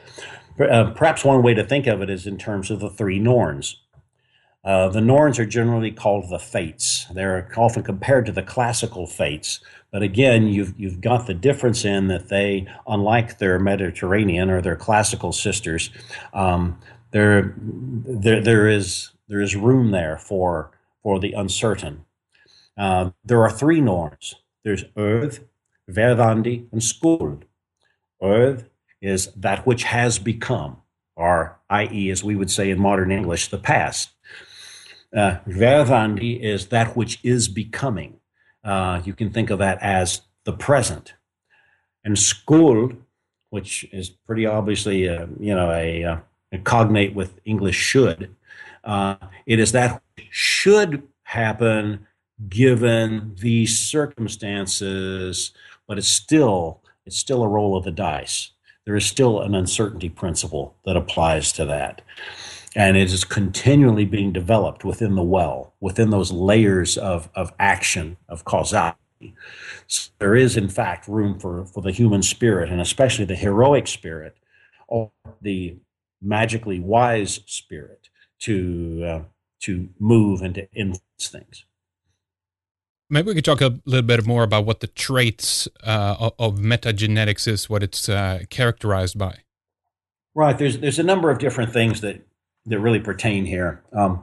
Uh, perhaps one way to think of it is in terms of the three Norns. Uh, the Norns are generally called the Fates. They're often compared to the classical Fates, but again, you've you've got the difference in that they, unlike their Mediterranean or their classical sisters, um, There, there, there is there is room there for for the uncertain. Uh, there are three Norns. There's Earth, Verdandi, and Skuld. Earth is that which has become, or that is, as we would say in modern English, the past. Uh, Verdandi is that which is becoming. Uh, you can think of that as the present. And Skuld, which is pretty obviously, uh, you know, a uh, cognate with English should. Uh, it is that which should happen given these circumstances, but it's still it's still a roll of the dice. There is still an uncertainty principle that applies to that. And it is continually being developed within the well, within those layers of, of action, of causality. So there is, in fact, room for, for the human spirit, and especially the heroic spirit, or the magically wise spirit, to uh, to move and to influence things. Maybe we could talk a little bit more about what the traits uh, of metagenetics is, what it's uh, characterized by. Right. There's there's a number of different things that, that really pertain here. Um,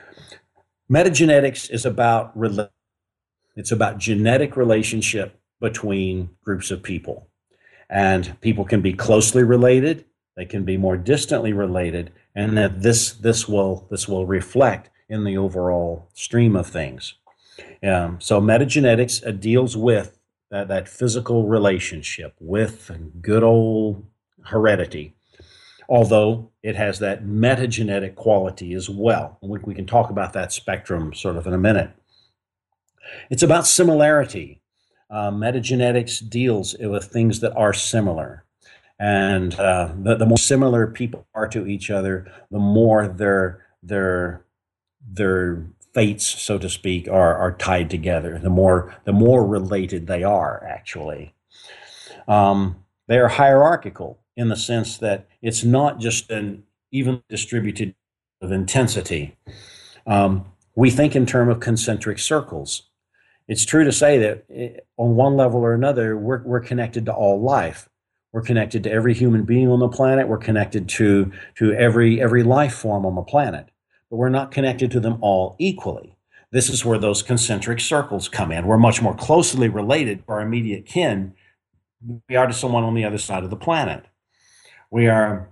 metagenetics is about it's about genetic relationship between groups of people, and people can be closely related. They can be more distantly related, and that this this will this will reflect in the overall stream of things. Um, so metagenetics uh, deals with that, that physical relationship with good old heredity, although it has that metagenetic quality as well. We, we can talk about that spectrum sort of in a minute. It's about similarity. Uh, metagenetics deals with things that are similar. And uh, the, the more similar people are to each other, the more their their their fates, so to speak, are are tied together. The more the more related they are, actually. Um, they are hierarchical in the sense that it's not just an even distributed of intensity. Um, we think in terms of concentric circles. It's true to say that on one level or another, we're we're connected to all life. We're connected to every human being on the planet. We're connected to to every every life form on the planet. But we're not connected to them all equally. This is where those concentric circles come in. We're much more closely related to our immediate kin than we are to someone on the other side of the planet. We are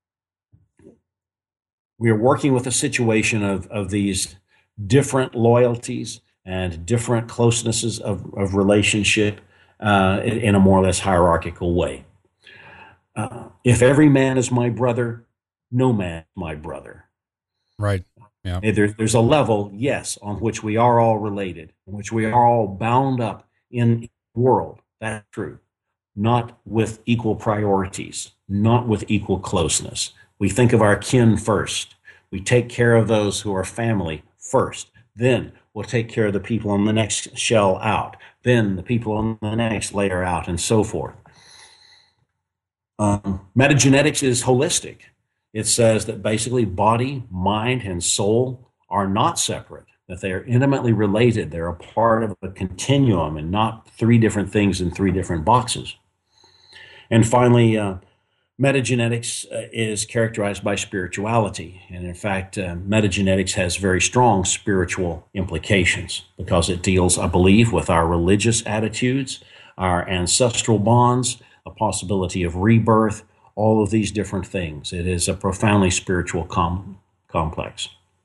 we are working with a situation of, of these different loyalties and different closenesses of, of relationship uh, in, in a more or less hierarchical way. Uh, if every man is my brother, no man is my brother. Right. Yeah. There, there's a level, yes, on which we are all related, in which we are all bound up in the world. That's true. Not with equal priorities, not with equal closeness. We think of our kin first. We take care of those who are family first. Then we'll take care of the people on the next shell out. Then the people on the next layer out, and so forth. Um, metagenetics is holistic. It says that basically body, mind, and soul are not separate, that they are intimately related. They're a part of a continuum and not three different things in three different boxes. And finally, uh, metagenetics uh, is characterized by spirituality. And in fact, uh, metagenetics has very strong spiritual implications because it deals, I believe, with our religious attitudes, our ancestral bonds, a possibility of rebirth, all of these different things. It is a profoundly spiritual com- complex.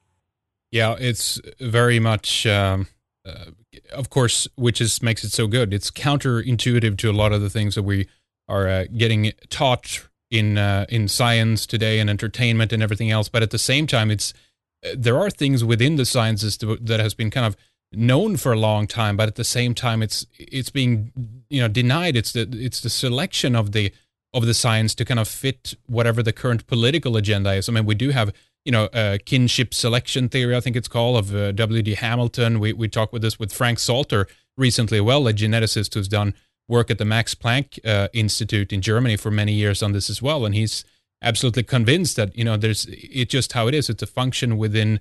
Yeah, it's very much, um, uh, of course, which is makes it so good. It's counterintuitive to a lot of the things that we are uh, getting taught in uh, in science today and entertainment and everything else. But at the same time, it's uh, there are things within the sciences to, that has been kind of known for a long time. But at the same time, it's it's being you know denied. It's the it's the selection of the of the science to kind of fit whatever the current political agenda is. I mean, we do have, you know, uh, kinship selection theory, I think it's called, of uh, W D Hamilton. We we talked with this with Frank Salter recently, well, a geneticist who's done work at the Max Planck uh, Institute in Germany for many years on this as well. And he's absolutely convinced that, you know, there's it's just how it is. It's a function within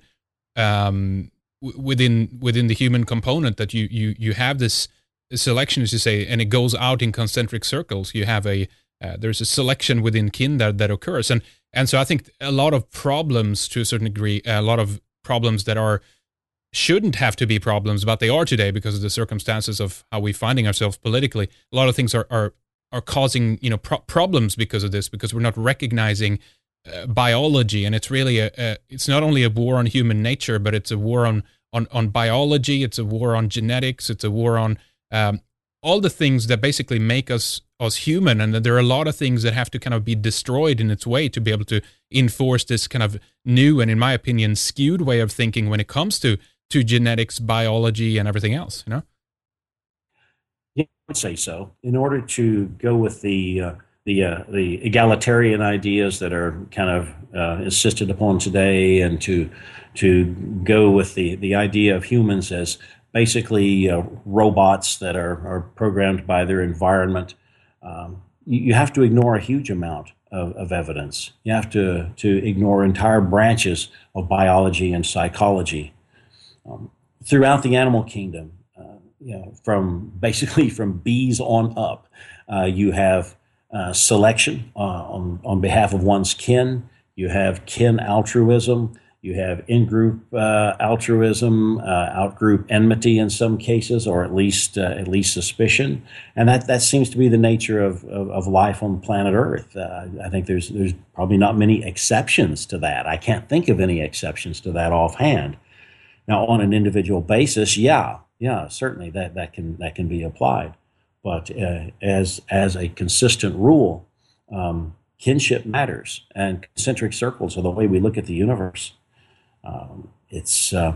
um, w- within within the human component that you you you have this selection, as you say, and it goes out in concentric circles. You have a Uh, there's a selection within kin that, that occurs. And and so I think a lot of problems, to a certain degree, a lot of problems that are shouldn't have to be problems, but they are today because of the circumstances of how we're finding ourselves politically. A lot of things are are, are causing you know pro- problems because of this, because we're not recognizing uh, biology. And it's really, a, a it's not only a war on human nature, but it's a war on, on, on biology. It's a war on genetics. It's a war on um, all the things that basically make us us human, and there are a lot of things that have to kind of be destroyed in its way to be able to enforce this kind of new and, in my opinion, skewed way of thinking when it comes to to genetics, biology, and everything else, you know? Yeah, I would say so. In order to go with the uh, the uh, the egalitarian ideas that are kind of uh, insisted upon today, and to to go with the, the idea of humans as basically uh, robots that are, are programmed by their environment, um, you, you have to ignore a huge amount of, of evidence. You have to, to ignore entire branches of biology and psychology. Um, throughout the animal kingdom, uh, you know, from basically from bees on up, uh, you have uh, selection uh, on, on behalf of one's kin. You have kin altruism. You have in-group uh, altruism, uh, out-group enmity in some cases, or at least uh, at least suspicion, and that, that seems to be the nature of, of, of life on planet Earth. Uh, I think there's there's probably not many exceptions to that. I can't think of any exceptions to that offhand. Now, on an individual basis, yeah, yeah, certainly that, that can that can be applied, but uh, as as a consistent rule, um, kinship matters, and concentric circles are the way we look at the universe. Um, it's uh,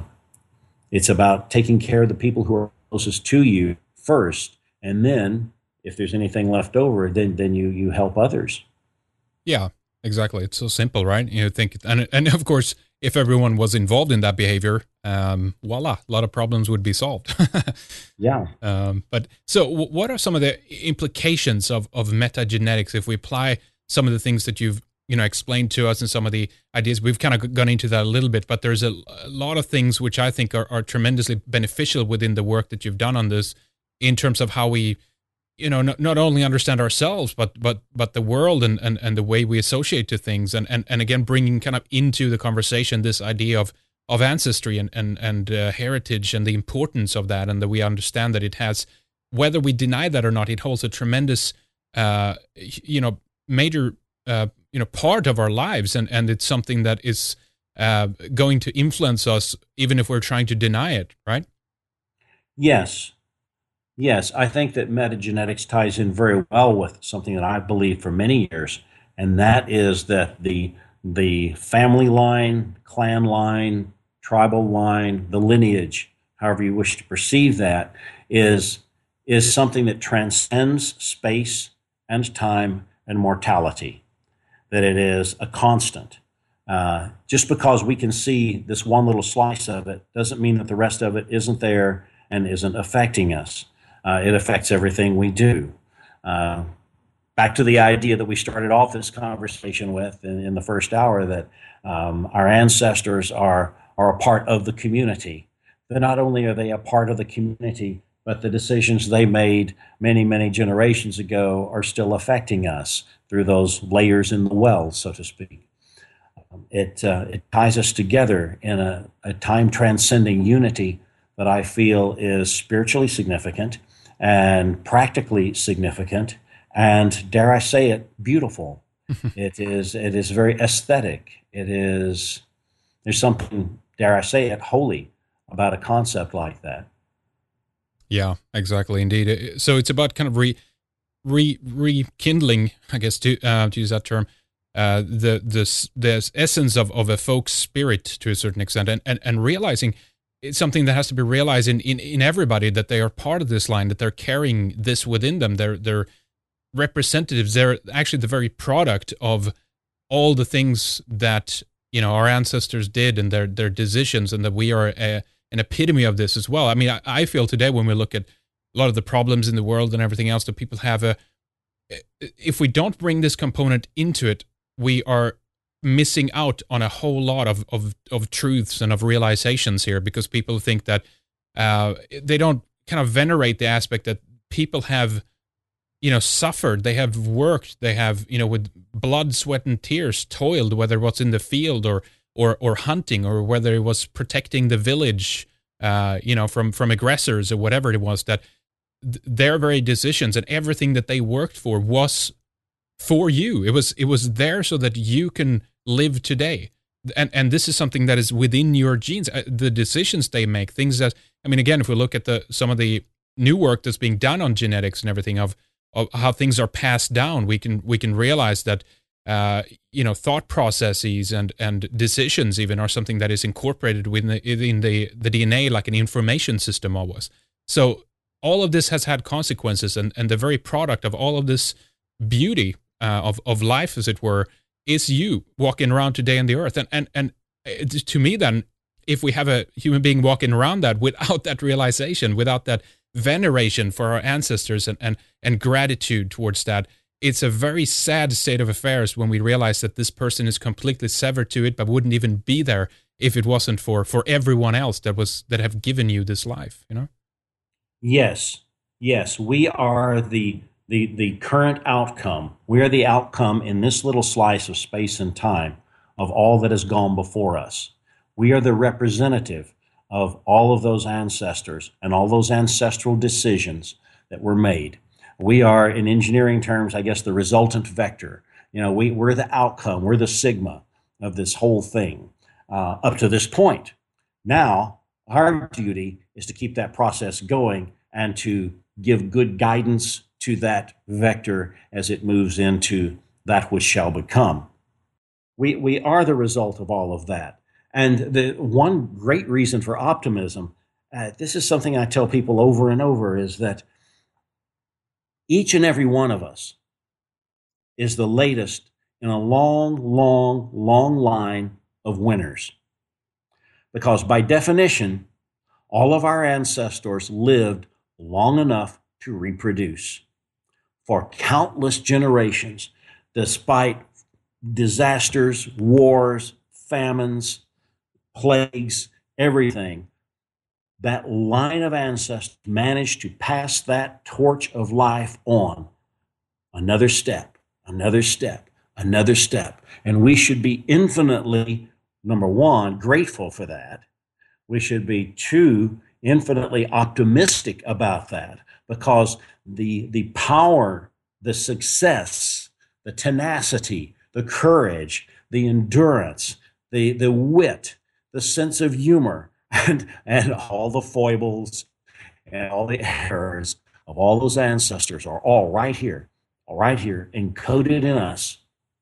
it's about taking care of the people who are closest to you first, and then if there's anything left over, then then you you help others. Yeah, exactly. It's so simple, right? You think, and and of course, if everyone was involved in that behavior, um, voila, a lot of problems would be solved. Yeah. Um, but so, w- what are some of the implications of of metagenetics if we apply some of the things that you've you know, explained to us and some of the ideas? We've kind of gone into that a little bit, but there's a, a lot of things which I think are, are tremendously beneficial within the work that you've done on this, in terms of how we, you know, not, not only understand ourselves, but but but the world and, and, and the way we associate to things, and, and and again bringing kind of into the conversation this idea of of ancestry and and and uh, heritage, and the importance of that, and that we understand that it has, whether we deny that or not, it holds a tremendous, uh, you know, major. Uh, you know, part of our lives, and, and it's something that is uh, going to influence us even if we're trying to deny it, right? Yes. Yes, I think that metagenetics ties in very well with something that I've believed for many years, and that is that the the family line, clan line, tribal line, the lineage, however you wish to perceive that, is is something that transcends space and time and mortality. That it is a constant. Uh, just because we can see this one little slice of it doesn't mean that the rest of it isn't there and isn't affecting us. Uh, it affects everything we do. Uh, back to the idea that we started off this conversation with in, in the first hour, that um, our ancestors are, are a part of the community. That not only are they a part of the community, but the decisions they made many, many generations ago are still affecting us through those layers in the well, so to speak. Um, it, uh, it ties us together in a, a time-transcending unity that I feel is spiritually significant and practically significant, and, dare I say it, beautiful. It is it is very aesthetic. It is, there's something, dare I say it, holy about a concept like that. Yeah, exactly, indeed. So it's about kind of re, re rekindling, I guess, to uh, to use that term, uh, the the the essence of, of a folk spirit to a certain extent, and, and, and realizing it's something that has to be realized in, in, in everybody, that they are part of this line, that they're carrying this within them. They're they're representatives. They're actually the very product of all the things that, you know, our ancestors did, and their their decisions, and that we are a an epitome of this as well. I mean, I, I feel today when we look at a lot of the problems in the world and everything else that people have, a, if we don't bring this component into it, we are missing out on a whole lot of, of, of truths and of realizations here, because people think that uh, they don't kind of venerate the aspect that people have, you know, suffered, they have worked, they have, you know, with blood, sweat, and tears, toiled, whether it was in the field or or or hunting, or whether it was protecting the village, uh, you know, from, from aggressors or whatever it was, that th- their very decisions and everything that they worked for was for you. It was it was there so that you can live today. And and this is something that is within your genes. Uh, the decisions they make, things that, I mean, again, if we look at the some of the new work that's being done on genetics and everything, of of how things are passed down, we can we can realize that uh, you know, thought processes and and decisions even are something that is incorporated within the, in the the D N A, like an information system always. So all of this has had consequences, and and the very product of all of this beauty uh, of of life, as it were, is you walking around today on the earth. And and and to me, then, if we have a human being walking around that without that realization, without that veneration for our ancestors and and and gratitude towards that, it's a very sad state of affairs when we realize that this person is completely severed to it, but wouldn't even be there if it wasn't for for everyone else that was that have given you this life. You know. Yes, yes, we are the the the current outcome. We are the outcome in this little slice of space and time of all that has gone before us. We are the representative of all of those ancestors and all those ancestral decisions that were made. We are, in engineering terms, I guess, the resultant vector. You know, we, we're the outcome. We're the sigma of this whole thing uh, up to this point. Now, our duty is to keep that process going and to give good guidance to that vector as it moves into that which shall become. We, we are the result of all of that. And the one great reason for optimism, uh, this is something I tell people over and over, is that each and every one of us is the latest in a long, long, long line of winners. Because by definition, all of our ancestors lived long enough to reproduce for countless generations, despite disasters, wars, famines, plagues, everything. That line of ancestors managed to pass that torch of life on another step, another step, another step. And we should be infinitely, number one, grateful for that. We should be, two, infinitely optimistic about that, because the, the power, the success, the tenacity, the courage, the endurance, the, the wit, the sense of humor, and, and all the foibles and all the errors of all those ancestors are all right here, all right here, encoded in us.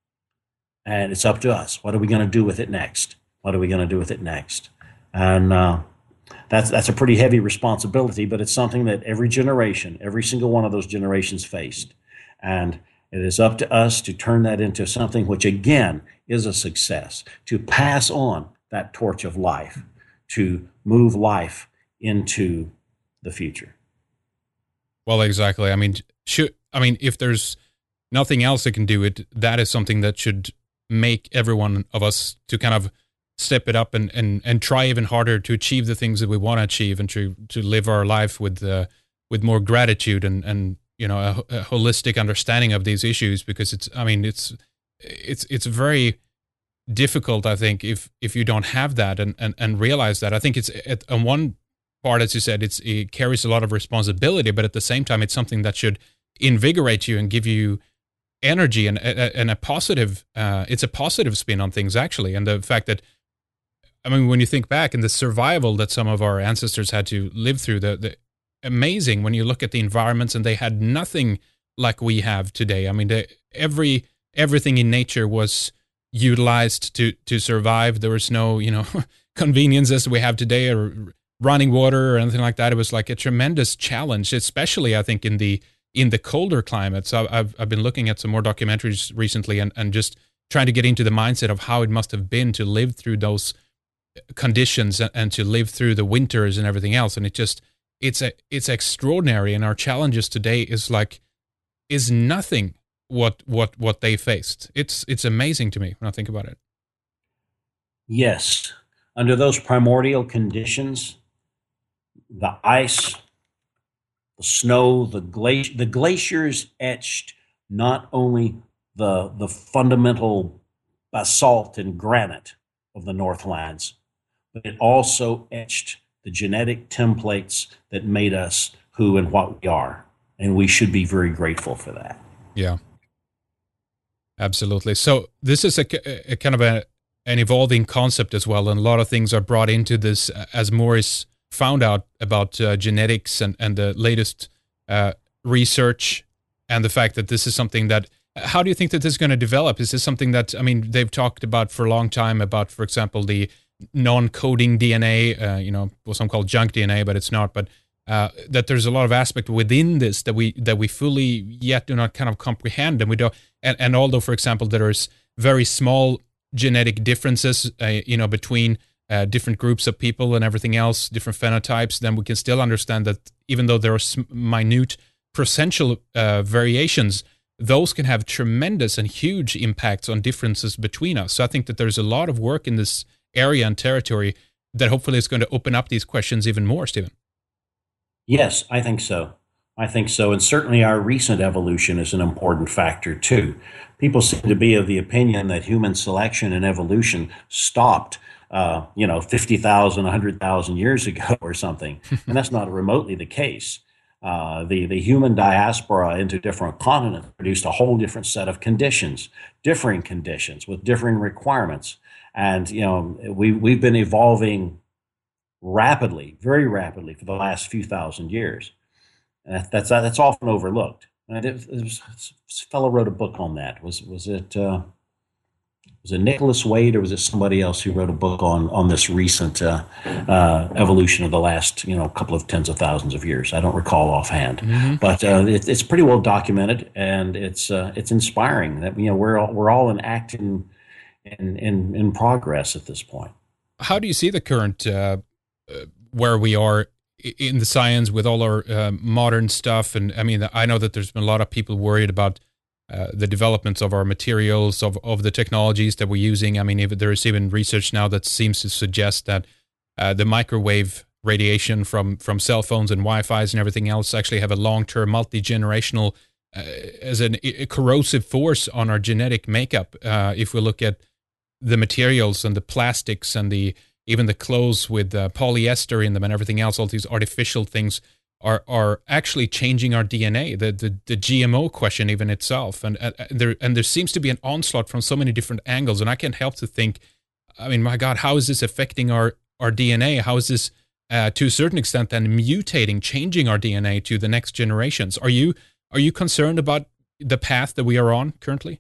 And it's up to us. What are we going to do with it next? What are we going to do with it next? And uh, that's that's a pretty heavy responsibility, but it's something that every generation, every single one of those generations faced. And it is up to us to turn that into something which, again, is a success, to pass on that torch of life, to move life into the future. Well, exactly. I mean, should, I mean, if there's nothing else that can do it, that is something that should make every one of us to kind of step it up and, and, and try even harder to achieve the things that we want to achieve, and to, to live our life with uh, with more gratitude and, and you know, a, a holistic understanding of these issues, because it's, I mean, it's, it's, it's very difficult, I think, if, if you don't have that and, and, and realize that. I think it's at, on one part, as you said, it's, it carries a lot of responsibility, but at the same time, it's something that should invigorate you and give you energy and, and a positive, uh, it's a positive spin on things, actually. And the fact that, I mean, when you think back and the survival that some of our ancestors had to live through, the, the amazing when you look at the environments, and they had nothing like we have today. I mean, the, every everything in nature was utilized to to survive. There was no, you know, conveniences we have today, or running water or anything like that. It was like a tremendous challenge, especially I think in the in the colder climates. So I've I've been looking at some more documentaries recently, and and just trying to get into the mindset of how it must have been to live through those conditions and, and to live through the winters and everything else. And it just it's a it's extraordinary. And our challenges today is like is nothing what what what they faced. It's it's amazing to me when I think about it. Yes, under those primordial conditions, the ice, the snow, the glacier, the glaciers etched not only the the fundamental basalt and granite of the Northlands, but it also etched the genetic templates that made us who and what we are, and we should be very grateful for that. Yeah, absolutely. So this is a, a kind of a an evolving concept as well, and a lot of things are brought into this as more is found out about uh, genetics and and the latest uh, research, and the fact that this is something that How do you think that this is going to develop? Is this something that, I mean, they've talked about for a long time about, for example, the non-coding D N A, uh, you know, well, some call junk D N A, but it's not, but uh, that there's a lot of aspect within this that we that we fully yet do not kind of comprehend. And we don't, and, and although, for example, there's very small genetic differences, uh, you know, between uh, different groups of people and everything else, different phenotypes, then we can still understand that even though there are minute percentual uh, variations, those can have tremendous and huge impacts on differences between us. So I think that there's a lot of work in this area and territory that hopefully is going to open up these questions even more, Stephen. Yes, I think so. I think so. And certainly our recent evolution is an important factor too. People seem to be of the opinion that human selection and evolution stopped, uh, you know, fifty thousand, one hundred thousand years ago or something. And that's not remotely the case. Uh, the, the human diaspora into different continents produced a whole different set of conditions, differing conditions with differing requirements. And, you know, we, we've been evolving rapidly, very rapidly for the last few thousand years. And that's, that's often overlooked. And it, it was, this fellow wrote a book on that. Was, was it, uh, was it Nicholas Wade or was it somebody else who wrote a book on, on this recent uh, uh, evolution of the last, you know, couple of tens of thousands of years? I don't recall offhand, mm-hmm. but uh, it, it's pretty well documented, and it's uh, it's inspiring that, you know, we're all, we're all in acting in, in in progress at this point. How do you see the current uh, where we are in the science with all our uh, modern stuff? And I mean, I know that there's been a lot of people worried about Uh, the developments of our materials, of, of the technologies that we're using. I mean, if there is even research now that seems to suggest that uh, the microwave radiation from, from cell phones and Wi-Fi's and everything else actually have a long-term, multi-generational, uh, as an, a corrosive force on our genetic makeup. Uh, if we look at the materials and the plastics and the even the clothes with uh, polyester in them and everything else, all these artificial things are are actually changing our D N A, the the, the G M O question even itself, and uh, there and there seems to be an onslaught from so many different angles, and I can't help to think, I mean, my God, how is this affecting our our D N A? How is this uh, to a certain extent then mutating, changing our D N A to the next generations? Are you are you concerned about the path that we are on currently?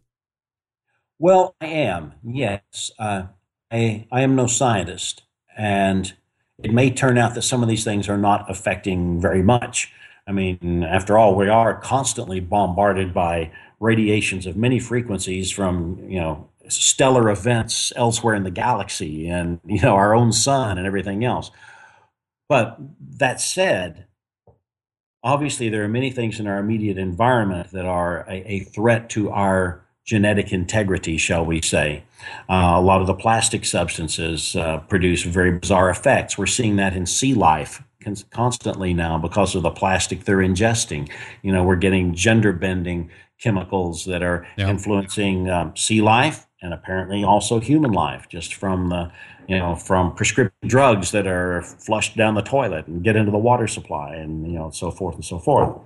Well, I am. Yes, uh, I I am no scientist, and it may turn out that some of these things are not affecting very much. I mean, after all, we are constantly bombarded by radiations of many frequencies from, you know, stellar events elsewhere in the galaxy and, you know, our own sun and everything else. But that said, obviously there are many things in our immediate environment that are a, a threat to our genetic integrity, shall we say. Uh, a lot of the plastic substances uh, produce very bizarre effects. We're seeing that in sea life con- constantly now because of the plastic they're ingesting. You know, we're getting gender-bending chemicals that are yeah. influencing um, sea life and apparently also human life, just from the, you know, from prescription drugs that are flushed down the toilet and get into the water supply, and, you know, so forth and so forth.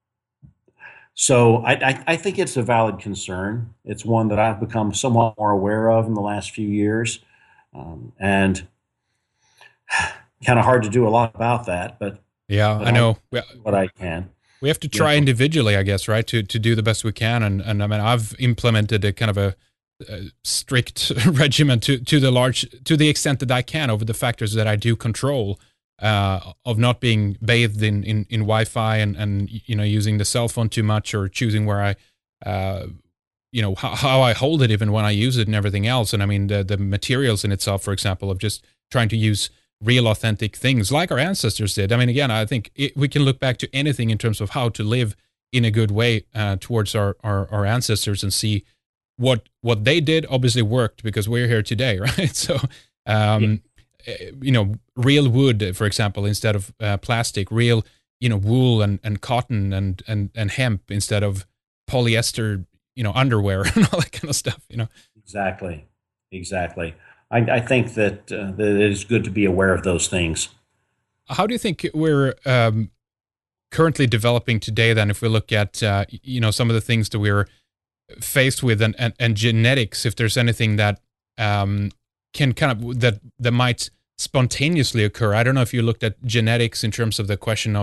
So I, I, I think it's a valid concern. It's one that I've become somewhat more aware of in the last few years, um, and kind of hard to do a lot about that. But yeah, but I know I, what I can. We have to try yeah. individually, I guess, right, to to do the best we can. And and I mean, I've implemented a kind of a, a strict regimen to to the large to the extent that I can over the factors that I do control. Uh, of not being bathed in, in, in Wi-Fi and, and, you know, using the cell phone too much, or choosing where I, uh, you know, how, how I hold it even when I use it and everything else. And I mean, the, the materials in itself, for example, of just trying to use real authentic things like our ancestors did. I mean, again, I think it, we can look back to anything in terms of how to live in a good way uh, towards our, our, our ancestors and see what, what they did obviously worked because we're here today, right? So, um, yeah. you know, real wood, for example, instead of uh, plastic, real, you know, wool and, and cotton and, and, and hemp instead of polyester, you know, underwear and all that kind of stuff, you know. Exactly. Exactly. I, I think that, uh, that it is good to be aware of those things. How do you think we're um, currently developing today then, if we look at, uh, you know, some of the things that we're faced with and, and, and genetics, if there's anything that, um, can kind of that that might spontaneously occur? I don't know if you looked at genetics in terms of the question of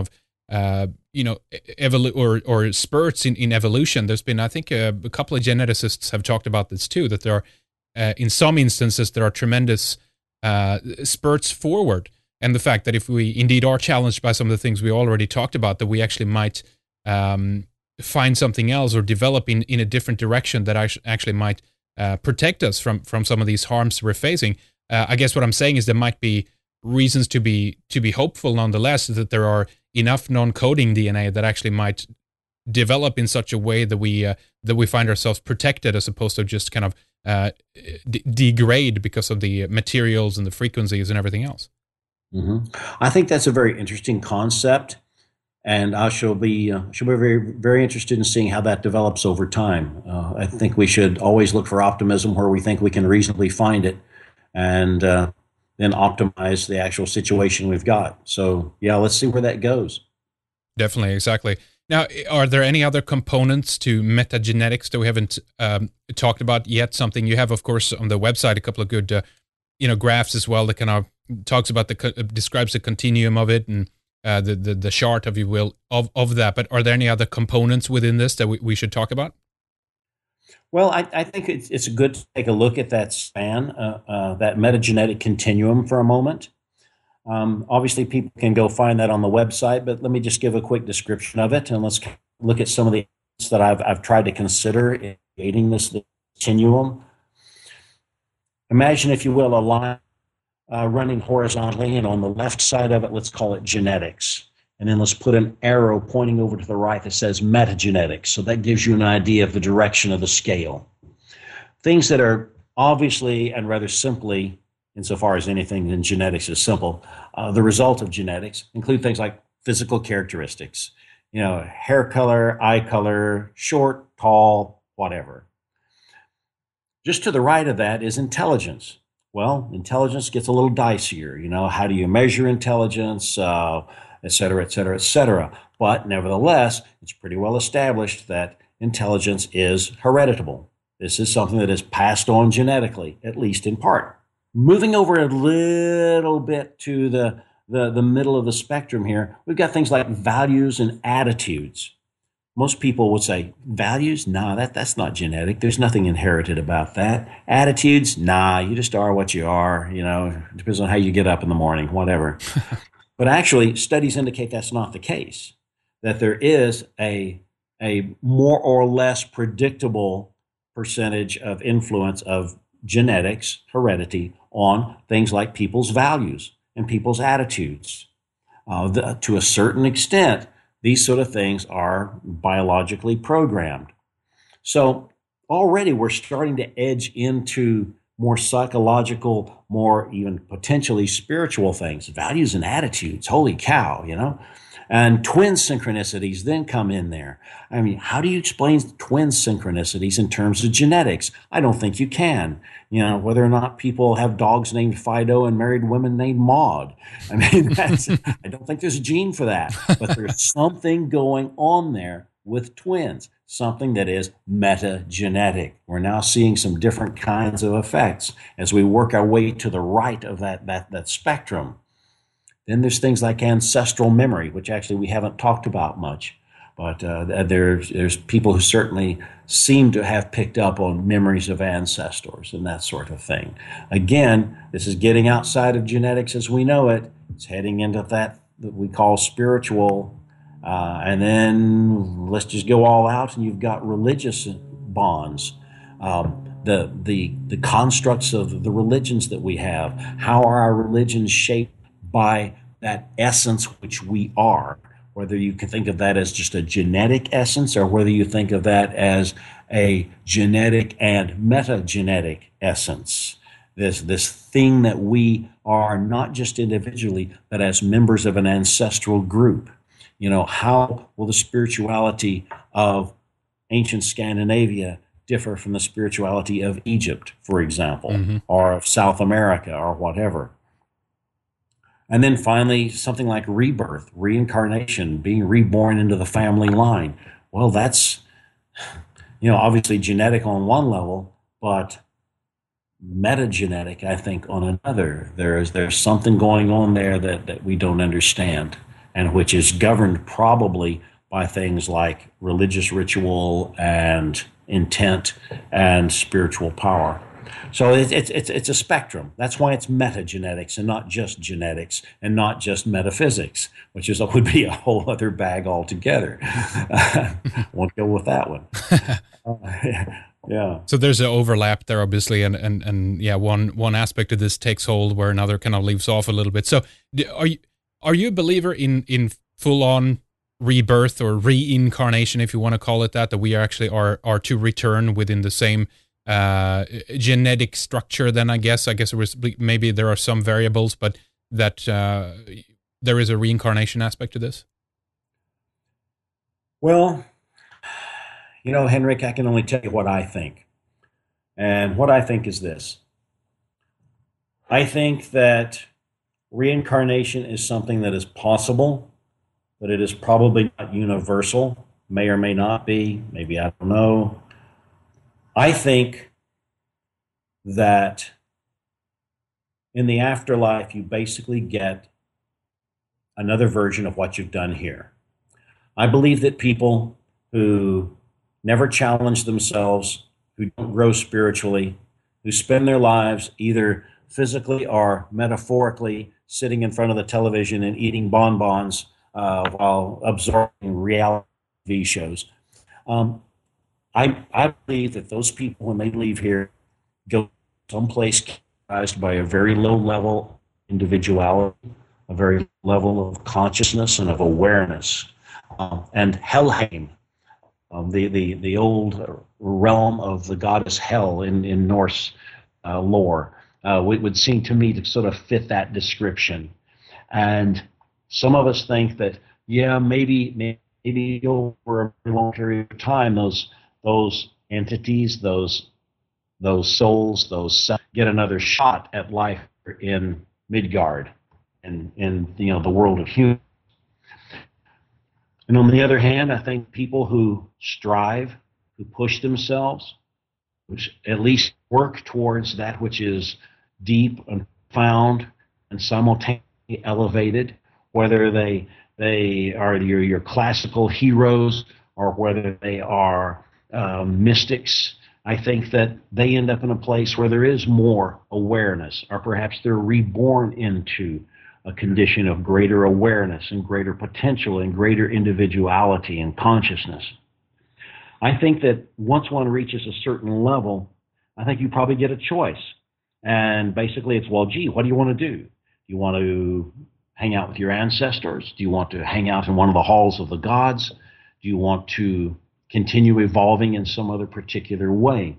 uh, you know, evolu- or or spurts in, in evolution. There's been, I think, uh, a couple of geneticists have talked about this too. That there are, uh, in some instances, there are tremendous uh, spurts forward, and the fact that if we indeed are challenged by some of the things we already talked about, that we actually might um, find something else or develop in, in a different direction that actually might uh, protect us from from some of these harms we're facing. Uh, I guess what I'm saying is there might be reasons to be to be hopeful nonetheless, that there are enough non-coding D N A that actually might develop in such a way that we uh, that we find ourselves protected, as opposed to just kind of uh, d- degrade because of the materials and the frequencies and everything else. Mm-hmm. I think that's a very interesting concept, and I shall be uh, shall be very very interested in seeing how that develops over time. Uh, I think we should always look for optimism where we think we can reasonably find it, and uh, then optimize the actual situation we've got. So yeah, let's see where that goes. Definitely, exactly. Now, are there any other components to metagenetics that we haven't um, talked about yet? Something you have, of course, on the website, a couple of good, uh, you know, graphs as well that kind of talks about the uh, describes the continuum of it and uh, the, the the chart, if you will, of of that. But are there any other components within this that we, we should talk about? Well, I, I think it's it's good to take a look at that span, uh, uh, that metagenetic continuum for a moment. Um, obviously, people can go find that on the website, but let me just give a quick description of it, and let's look at some of the that I've I've tried to consider in creating this continuum. Imagine, if you will, a line uh, running horizontally, and on the left side of it, let's call it genetics, and then let's put an arrow pointing over to the right that says metagenetics. So that gives you an idea of the direction of the scale. Things that are obviously and rather simply, insofar as anything in genetics is simple, uh, the result of genetics include things like physical characteristics, you know, hair color, eye color, short, tall, whatever. Just to the right of that is intelligence. Well, intelligence gets a little dicier. You know, how do you measure intelligence, uh, et cetera, et cetera, et cetera. But nevertheless, it's pretty well established that intelligence is hereditable. This is something that is passed on genetically, at least in part. Moving over a little bit to the, the, the middle of the spectrum here, we've got things like values and attitudes. Most people would say, values? Nah, that, that's not genetic. There's nothing inherited about that. Attitudes? Nah, you just are what you are. You know, it depends on how you get up in the morning, whatever. But actually, studies indicate that's not the case, that there is a, a more or less predictable percentage of influence of genetics, heredity, on things like people's values and people's attitudes. Uh, the, to a certain extent, these sort of things are biologically programmed. So already we're starting to edge into more psychological, more even potentially spiritual things, values and attitudes. Holy cow, you know? And twin synchronicities then come in there. I mean, how do you explain twin synchronicities in terms of genetics? I don't think you can. You know, whether or not people have dogs named Fido and married women named Maud. I mean, that's, I don't think there's a gene for that. But there's something going on there with twins, something that is metagenetic. We're now seeing some different kinds of effects as we work our way to the right of that, that, that spectrum. Then there's things like ancestral memory, which actually we haven't talked about much. But uh, there's, there's people who certainly seem to have picked up on memories of ancestors and that sort of thing. Again, this is getting outside of genetics as we know it. It's heading into that that we call spiritual. Uh, and then let's just go all out, and you've got religious bonds. Um, the, the, the constructs of the religions that we have. How are our religions shaped by that essence which we are, whether you can think of that as just a genetic essence or whether you think of that as a genetic and metagenetic essence. This, this thing that we are not just individually, but as members of an ancestral group. You know, how will the spirituality of ancient Scandinavia differ from the spirituality of Egypt, for example, mm-hmm. or of South America or whatever? And then finally, something like rebirth, reincarnation, being reborn into the family line. Well, that's, you know, obviously genetic on one level, but metagenetic, I think, on another. There is there's something going on there that, that we don't understand. and which is governed probably by things like religious ritual and intent and spiritual power. So it's it's it's it's a spectrum. That's why it's metagenetics and not just genetics and not just metaphysics, which is would be a whole other bag altogether. Won't go with that one. Uh, yeah. So there's an overlap there, obviously, and and and yeah, one one aspect of this takes hold where another kind of leaves off a little bit. So are you are you a believer in in full on rebirth or reincarnation, if you want to call it that, that we actually are are to return within the same uh genetic structure? Then I guess I guess it was, maybe there are some variables, but that uh there is a reincarnation aspect to this. Well, you know, Henrik, I can only tell you what I think. And what I think is this. I think that reincarnation is something that is possible, but it is probably not universal, may or may not be, maybe, I don't know. I think that in the afterlife, you basically get another version of what you've done here. I believe that people who never challenge themselves, who don't grow spiritually, who spend their lives either physically or metaphorically sitting in front of the television and eating bonbons uh, while absorbing reality T V shows, um, I, I believe that those people, when they leave here, go someplace characterized by a very low level individuality, a very level of consciousness and of awareness. Um, and Helheim, um, the, the, the old realm of the goddess Hel in, in Norse uh, lore, uh, would, would seem to me to sort of fit that description. And some of us think that, yeah, maybe, maybe over a very long period of time, those those entities, those those souls, those cells get another shot at life in Midgard and in, you know, the world of humans. And on the other hand, I think people who strive, who push themselves, which at least work towards that which is deep and profound and simultaneously elevated, whether they they are your your classical heroes or whether they are Um, mystics, I think that they end up in a place where there is more awareness, or perhaps they're reborn into a condition of greater awareness and greater potential and greater individuality and consciousness. I think that once one reaches a certain level, I think you probably get a choice. And basically it's, well, gee, what do you want to do? Do you want to hang out with your ancestors? Do you want to hang out in one of the halls of the gods? Do you want to continue evolving in some other particular way?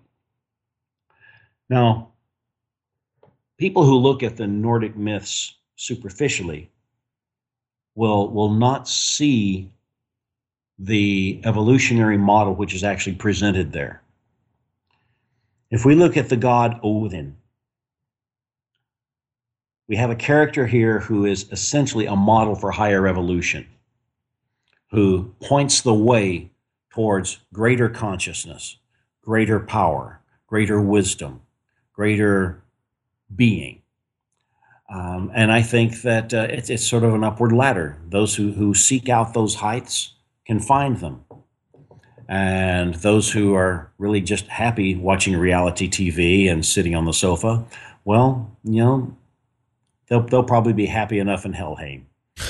Now, people who look at the Nordic myths superficially will, will not see the evolutionary model which is actually presented there. If we look at the god Odin, we have a character here who is essentially a model for higher evolution, who points the way towards greater consciousness, greater power, greater wisdom, greater being. Um, and I think that uh, it's, it's sort of an upward ladder. Those who, who seek out those heights can find them. And those who are really just happy watching reality T V and sitting on the sofa, well, you know, they'll, they'll probably be happy enough in Helheim.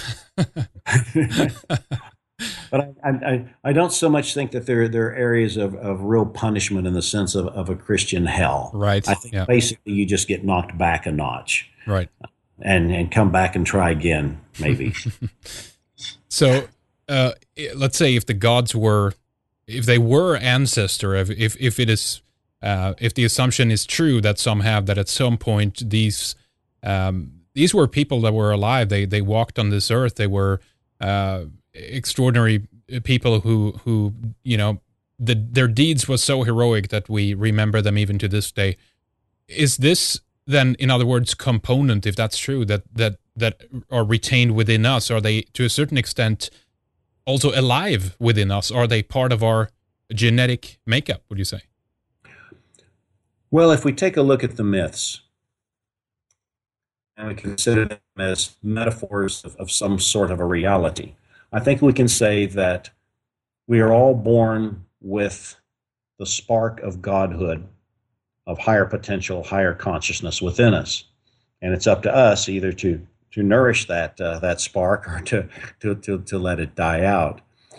But I, I, I don't so much think that there, there are areas of, of real punishment in the sense of, of a Christian hell. Right. I think yeah. basically you just get knocked back a notch. Right. And, and come back and try again, maybe. So uh, let's say if the gods were, if they were ancestor, if, if, if it is, uh, if the assumption is true that some have, that at some point these, um, these were people that were alive, they, they walked on this earth, they were, uh, extraordinary people who, who, you know, the, their deeds was so heroic that we remember them even to this day. Is this then, in other words, component, if that's true, that, that, that are retained within us? Are they, to a certain extent, also alive within us? Are they part of our genetic makeup, would you say? Well, if we take a look at the myths, and we consider them as metaphors of, of some sort of a reality. I think we can say that we are all born with the spark of godhood, of higher potential, higher consciousness within us. And it's up to us either to to nourish that uh, that spark or to, to to to let it die out.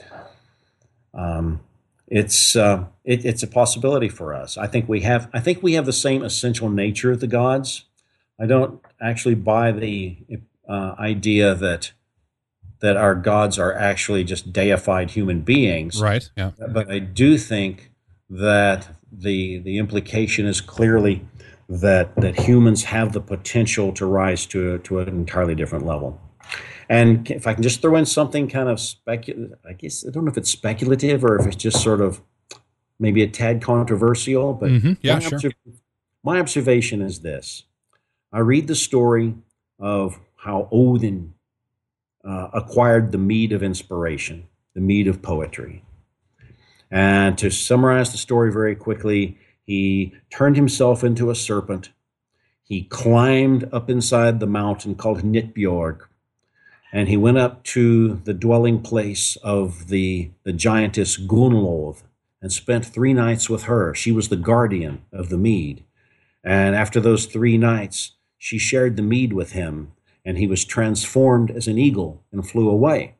Um, it's uh, it, it's a possibility for us. I think we have I think we have the same essential nature of the gods. I don't actually buy the uh, idea that that our gods are actually just deified human beings. Right. Yeah. But I do think that the the implication is clearly that that humans have the potential to rise to to an entirely different level. And if I can just throw in something kind of speculative, I guess I don't know if it's speculative or if it's just sort of maybe a tad controversial, but mm-hmm. yeah, my, sure. observ- my observation is this. I read the story of how Odin uh, acquired the mead of inspiration, the mead of poetry. And to summarize the story very quickly, he turned himself into a serpent. He climbed up inside the mountain called Hnitbjorg, and he went up to the dwelling place of the, the giantess Gunnlod and spent three nights with her. She was the guardian of the mead. And after those three nights, she shared the mead with him, and he was transformed as an eagle and flew away.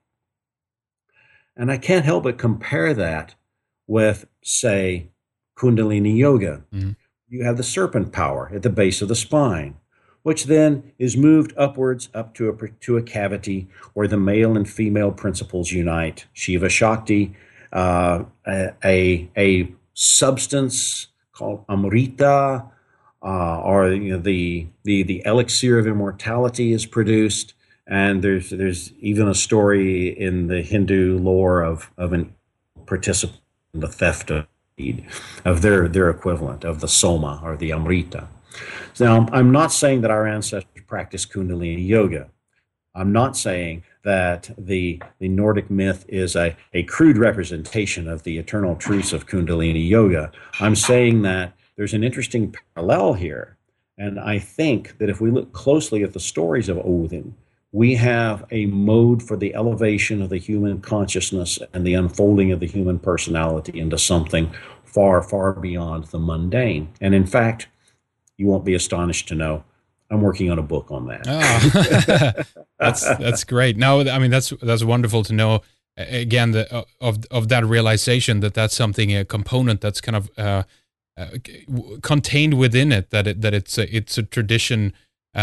And I can't help but compare that with, say, Kundalini Yoga. Mm-hmm. You have the serpent power at the base of the spine, which then is moved upwards up to a, to a cavity where the male and female principles unite. Shiva Shakti, uh, a, a substance called Amrita, uh, or you know, the, the, the elixir of immortality is produced. And there's there's even a story in the Hindu lore of, of an participant in the theft of of their, their equivalent of the Soma or the Amrita. Now, I'm not saying that our ancestors practiced Kundalini Yoga. I'm not saying that the, the Nordic myth is a, a crude representation of the eternal truths of Kundalini Yoga. I'm saying that there's an interesting parallel here. And I think that if we look closely at the stories of Odin, we have a mode for the elevation of the human consciousness and the unfolding of the human personality into something far, far beyond the mundane. And in fact, you won't be astonished to know I'm working on a book on that. Oh. that's that's great. No, I mean that's that's wonderful to know. Again, the, of of that realization that that's something, a component that's kind of uh, uh, contained within it. That it that it's a, it's a tradition.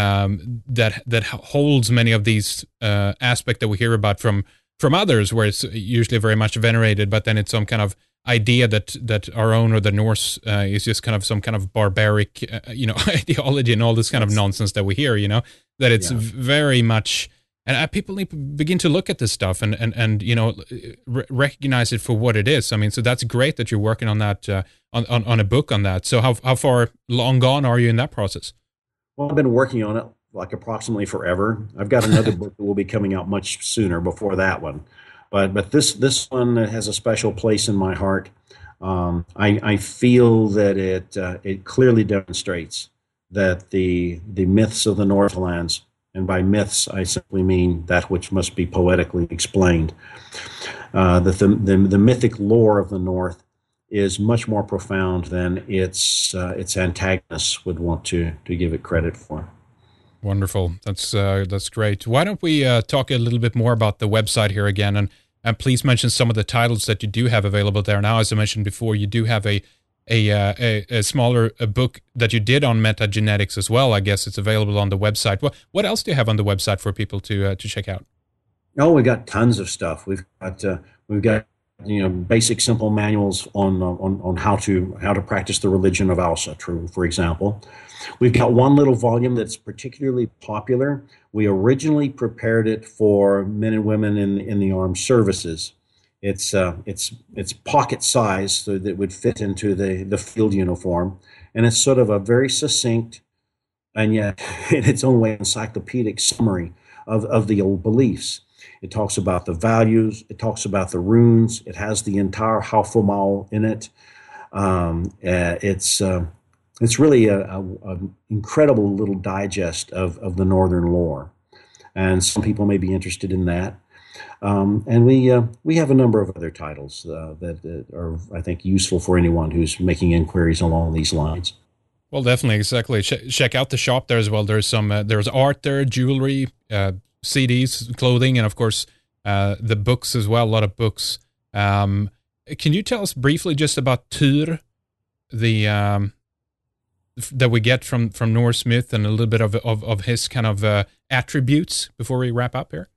Um, that that holds many of these uh, aspects that we hear about from from others, where it's usually very much venerated, but then it's some kind of idea that that our own or the Norse uh, is just kind of some kind of barbaric, uh, you know, ideology and all this kind of nonsense that we hear. You know, that it's yeah. very much, and uh, people need to begin to look at this stuff and and and you know re- recognize it for what it is. I mean, so that's great that you're working on that uh, on, on on a book on that. So how how far long gone are you in that process? Well, I've been working on it like approximately forever. I've got another book that will be coming out much sooner before that one. But but this this one has a special place in my heart. Um, I, I feel that it uh, it clearly demonstrates that the the myths of the Northlands, and by myths I simply mean that which must be poetically explained, uh, that the, the the mythic lore of the North is much more profound than its uh, its antagonists would want to to give it credit for. Wonderful. That's uh, that's great. Why don't we uh, talk a little bit more about the website here again, and and please mention some of the titles that you do have available there now. As I mentioned before, you do have a a uh, a, a smaller a book that you did on metagenetics as well. I guess it's available on the website. What what else do you have on the website for people to uh, to check out? Oh, we got tons of stuff. We've got uh, we've got. you know, basic, simple manuals on, on on how to how to practice the religion of Asatru, for example. We've got one little volume that's particularly popular. We originally prepared it for men and women in in the armed services. It's uh, it's it's pocket size, so that it would fit into the the field uniform, and it's sort of a very succinct and yet in its own way encyclopedic summary of of the old beliefs. It talks about the values. It talks about the runes. It has the entire Haufumal in it. Um, uh, it's uh, it's really a, a, a incredible little digest of, of the Northern lore, and some people may be interested in that. Um, and we uh, we have a number of other titles uh, that, that are, I think, useful for anyone who's making inquiries along these lines. Well, definitely, exactly. Ch- check out the shop there as well. There's some uh, there's art there, jewelry, uh, C Ds, clothing, and of course uh, the books as well. A lot of books. Um, can you tell us briefly just about Tyr, the um, that we get from from Norse myth, and a little bit of of, of his kind of uh, attributes before we wrap up here?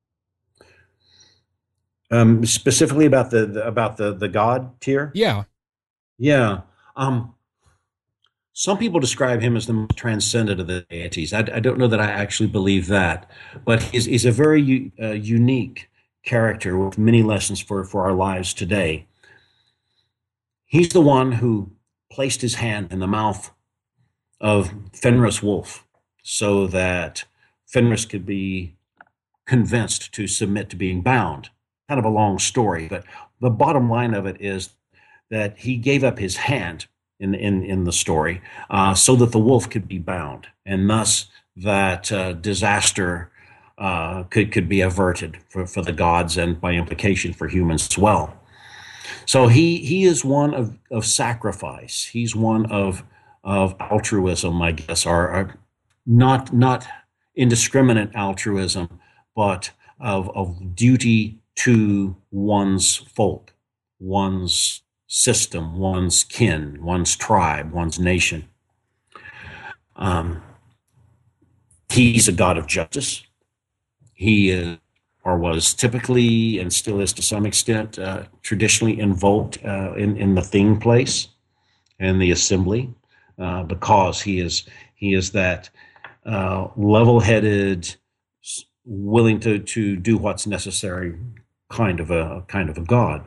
Um, specifically about the, the about the the god Tyr. Yeah, yeah. Um, some people describe him as the most transcendent of the deities. I, I don't know that I actually believe that, but he's, he's a very uh, unique character with many lessons for for our lives today. He's the one who placed his hand in the mouth of Fenris Wolf so that Fenris could be convinced to submit to being bound. Kind of a long story, but the bottom line of it is that he gave up his hand in in, in the story uh, so that the wolf could be bound, and thus that uh, disaster uh, could could be averted for, for the gods and by implication for humans as well. So he he is one of, of sacrifice. He's one of of altruism, I guess, or, or not not indiscriminate altruism, but of of duty to one's folk, one's system, one's kin, one's tribe, one's nation. Um, he's a god of justice. He is, or was typically, and still is to some extent, uh, traditionally invoked uh, in, in the Thing place and the assembly, uh, because he is he is that uh, level-headed, willing to to do what's necessary kind of a kind of a god.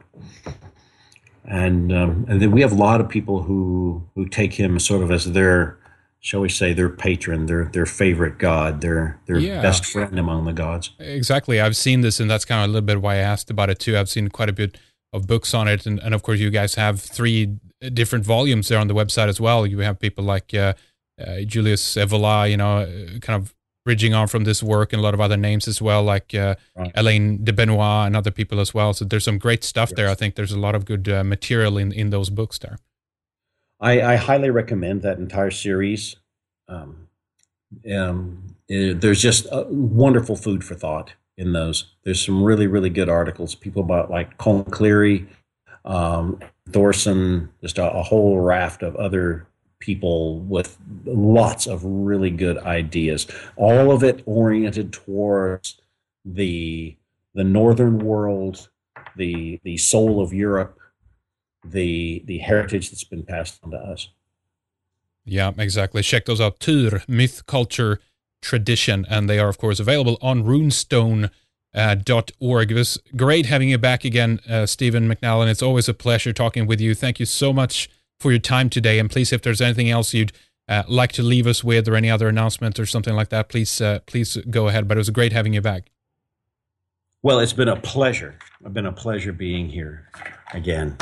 And um, and then we have a lot of people who who take him sort of as their, shall we say, their patron, their their favorite god, their their yeah. best friend among the gods. Exactly. I've seen this, and that's kind of a little bit why I asked about it too. I've seen quite a bit of books on it, and, and of course you guys have three different volumes there on the website as well. You have people like uh, uh, Julius Evola, you know, kind of bridging on from this work, and a lot of other names as well, like uh, right. Elaine de Benoit and other people as well. So there's some great stuff yes. there. I think there's a lot of good uh, material in, in those books there. I, I highly recommend that entire series. Um, um, it, there's just uh, wonderful food for thought in those. There's some really, really good articles. People about like Colin Cleary, um, Thorson, just a, a whole raft of other people with lots of really good ideas, all of it oriented towards the the northern world, the the soul of Europe, the the heritage that's been passed on to us. Yeah, exactly. Check those out. Tyr, Myth, Culture, Tradition, and they are of course available on runestone dot org. It was great having you back again, uh, Stephen McNally. It's always a pleasure talking with you. Thank you so much for your time today, and please, if there's anything else you'd uh, like to leave us with, or any other announcement or something like that, please uh, please go ahead. But it was great having you back. Well, it's been a pleasure. It's been a pleasure being here again.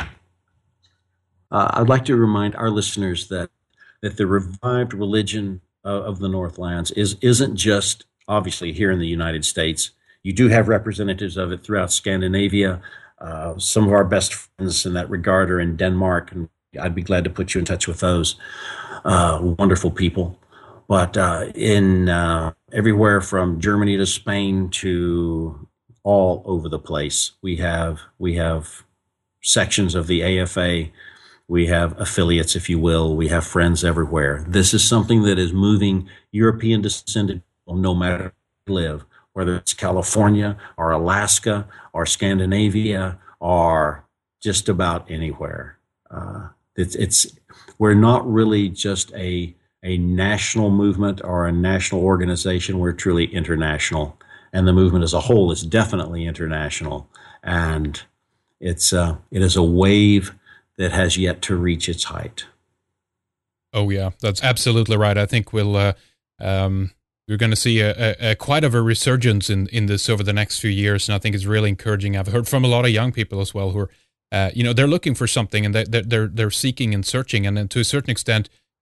Uh, I'd like to remind our listeners that that the revived religion uh, of the Northlands is isn't just obviously here in the United States. You do have representatives of it throughout Scandinavia. Uh, some of our best friends in that regard are in Denmark, and I'd be glad to put you in touch with those uh, wonderful people. But uh, in uh, everywhere from Germany to Spain to all over the place, we have we have sections of the A F A. We have affiliates, if you will. We have friends everywhere. This is something that is moving European descended people, no matter where they live, whether it's California or Alaska or Scandinavia or just about anywhere. Uh, It's, it's we're not really just a a national movement or a national organization. We're truly international, and the movement as a whole is definitely international. And it's uh, it is a wave that has yet to reach its height. Oh yeah, that's absolutely right. I think we'll uh, um, we're going to see a, a, a quite of a resurgence in in this over the next few years, and I think it's really encouraging. I've heard from a lot of young people as well who are. Uh, you know, they're looking for something, and they're they're they're seeking and searching, and then to a certain extent,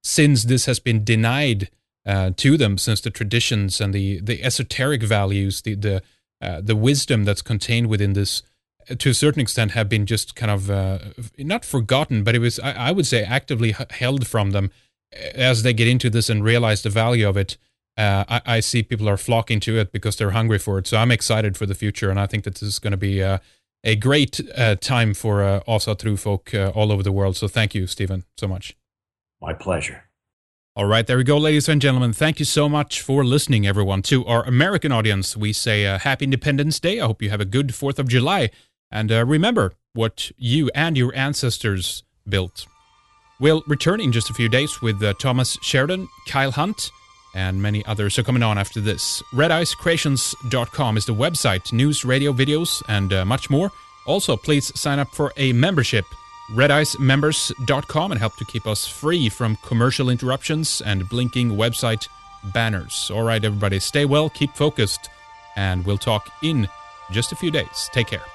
since this has been denied uh, to them, since the traditions and the, the esoteric values, the the uh, the wisdom that's contained within this, uh, to a certain extent, have been just kind of uh, not forgotten, but it was, I, I would say, actively h- held from them. As they get into this and realize the value of it, uh, I, I see people are flocking to it because they're hungry for it. So I'm excited for the future, and I think that this is going to be uh, a great uh, time for uh, Asa True folk uh, all over the world. So thank you, Stephen, so much. My pleasure. All right, there we go, ladies and gentlemen. Thank you so much for listening, everyone. To our American audience, we say uh, Happy Independence Day. I hope you have a good fourth of July. And uh, remember what you and your ancestors built. We'll return in just a few days with uh, Thomas Sheridan, Kyle Hunt, and many others are coming on after this. red ice creations dot com is the website, news, radio, videos, and uh, much more. Also, please sign up for a membership, red ice members dot com, and help to keep us free from commercial interruptions and blinking website banners. All right, everybody, stay well, keep focused, and we'll talk in just a few days. Take care.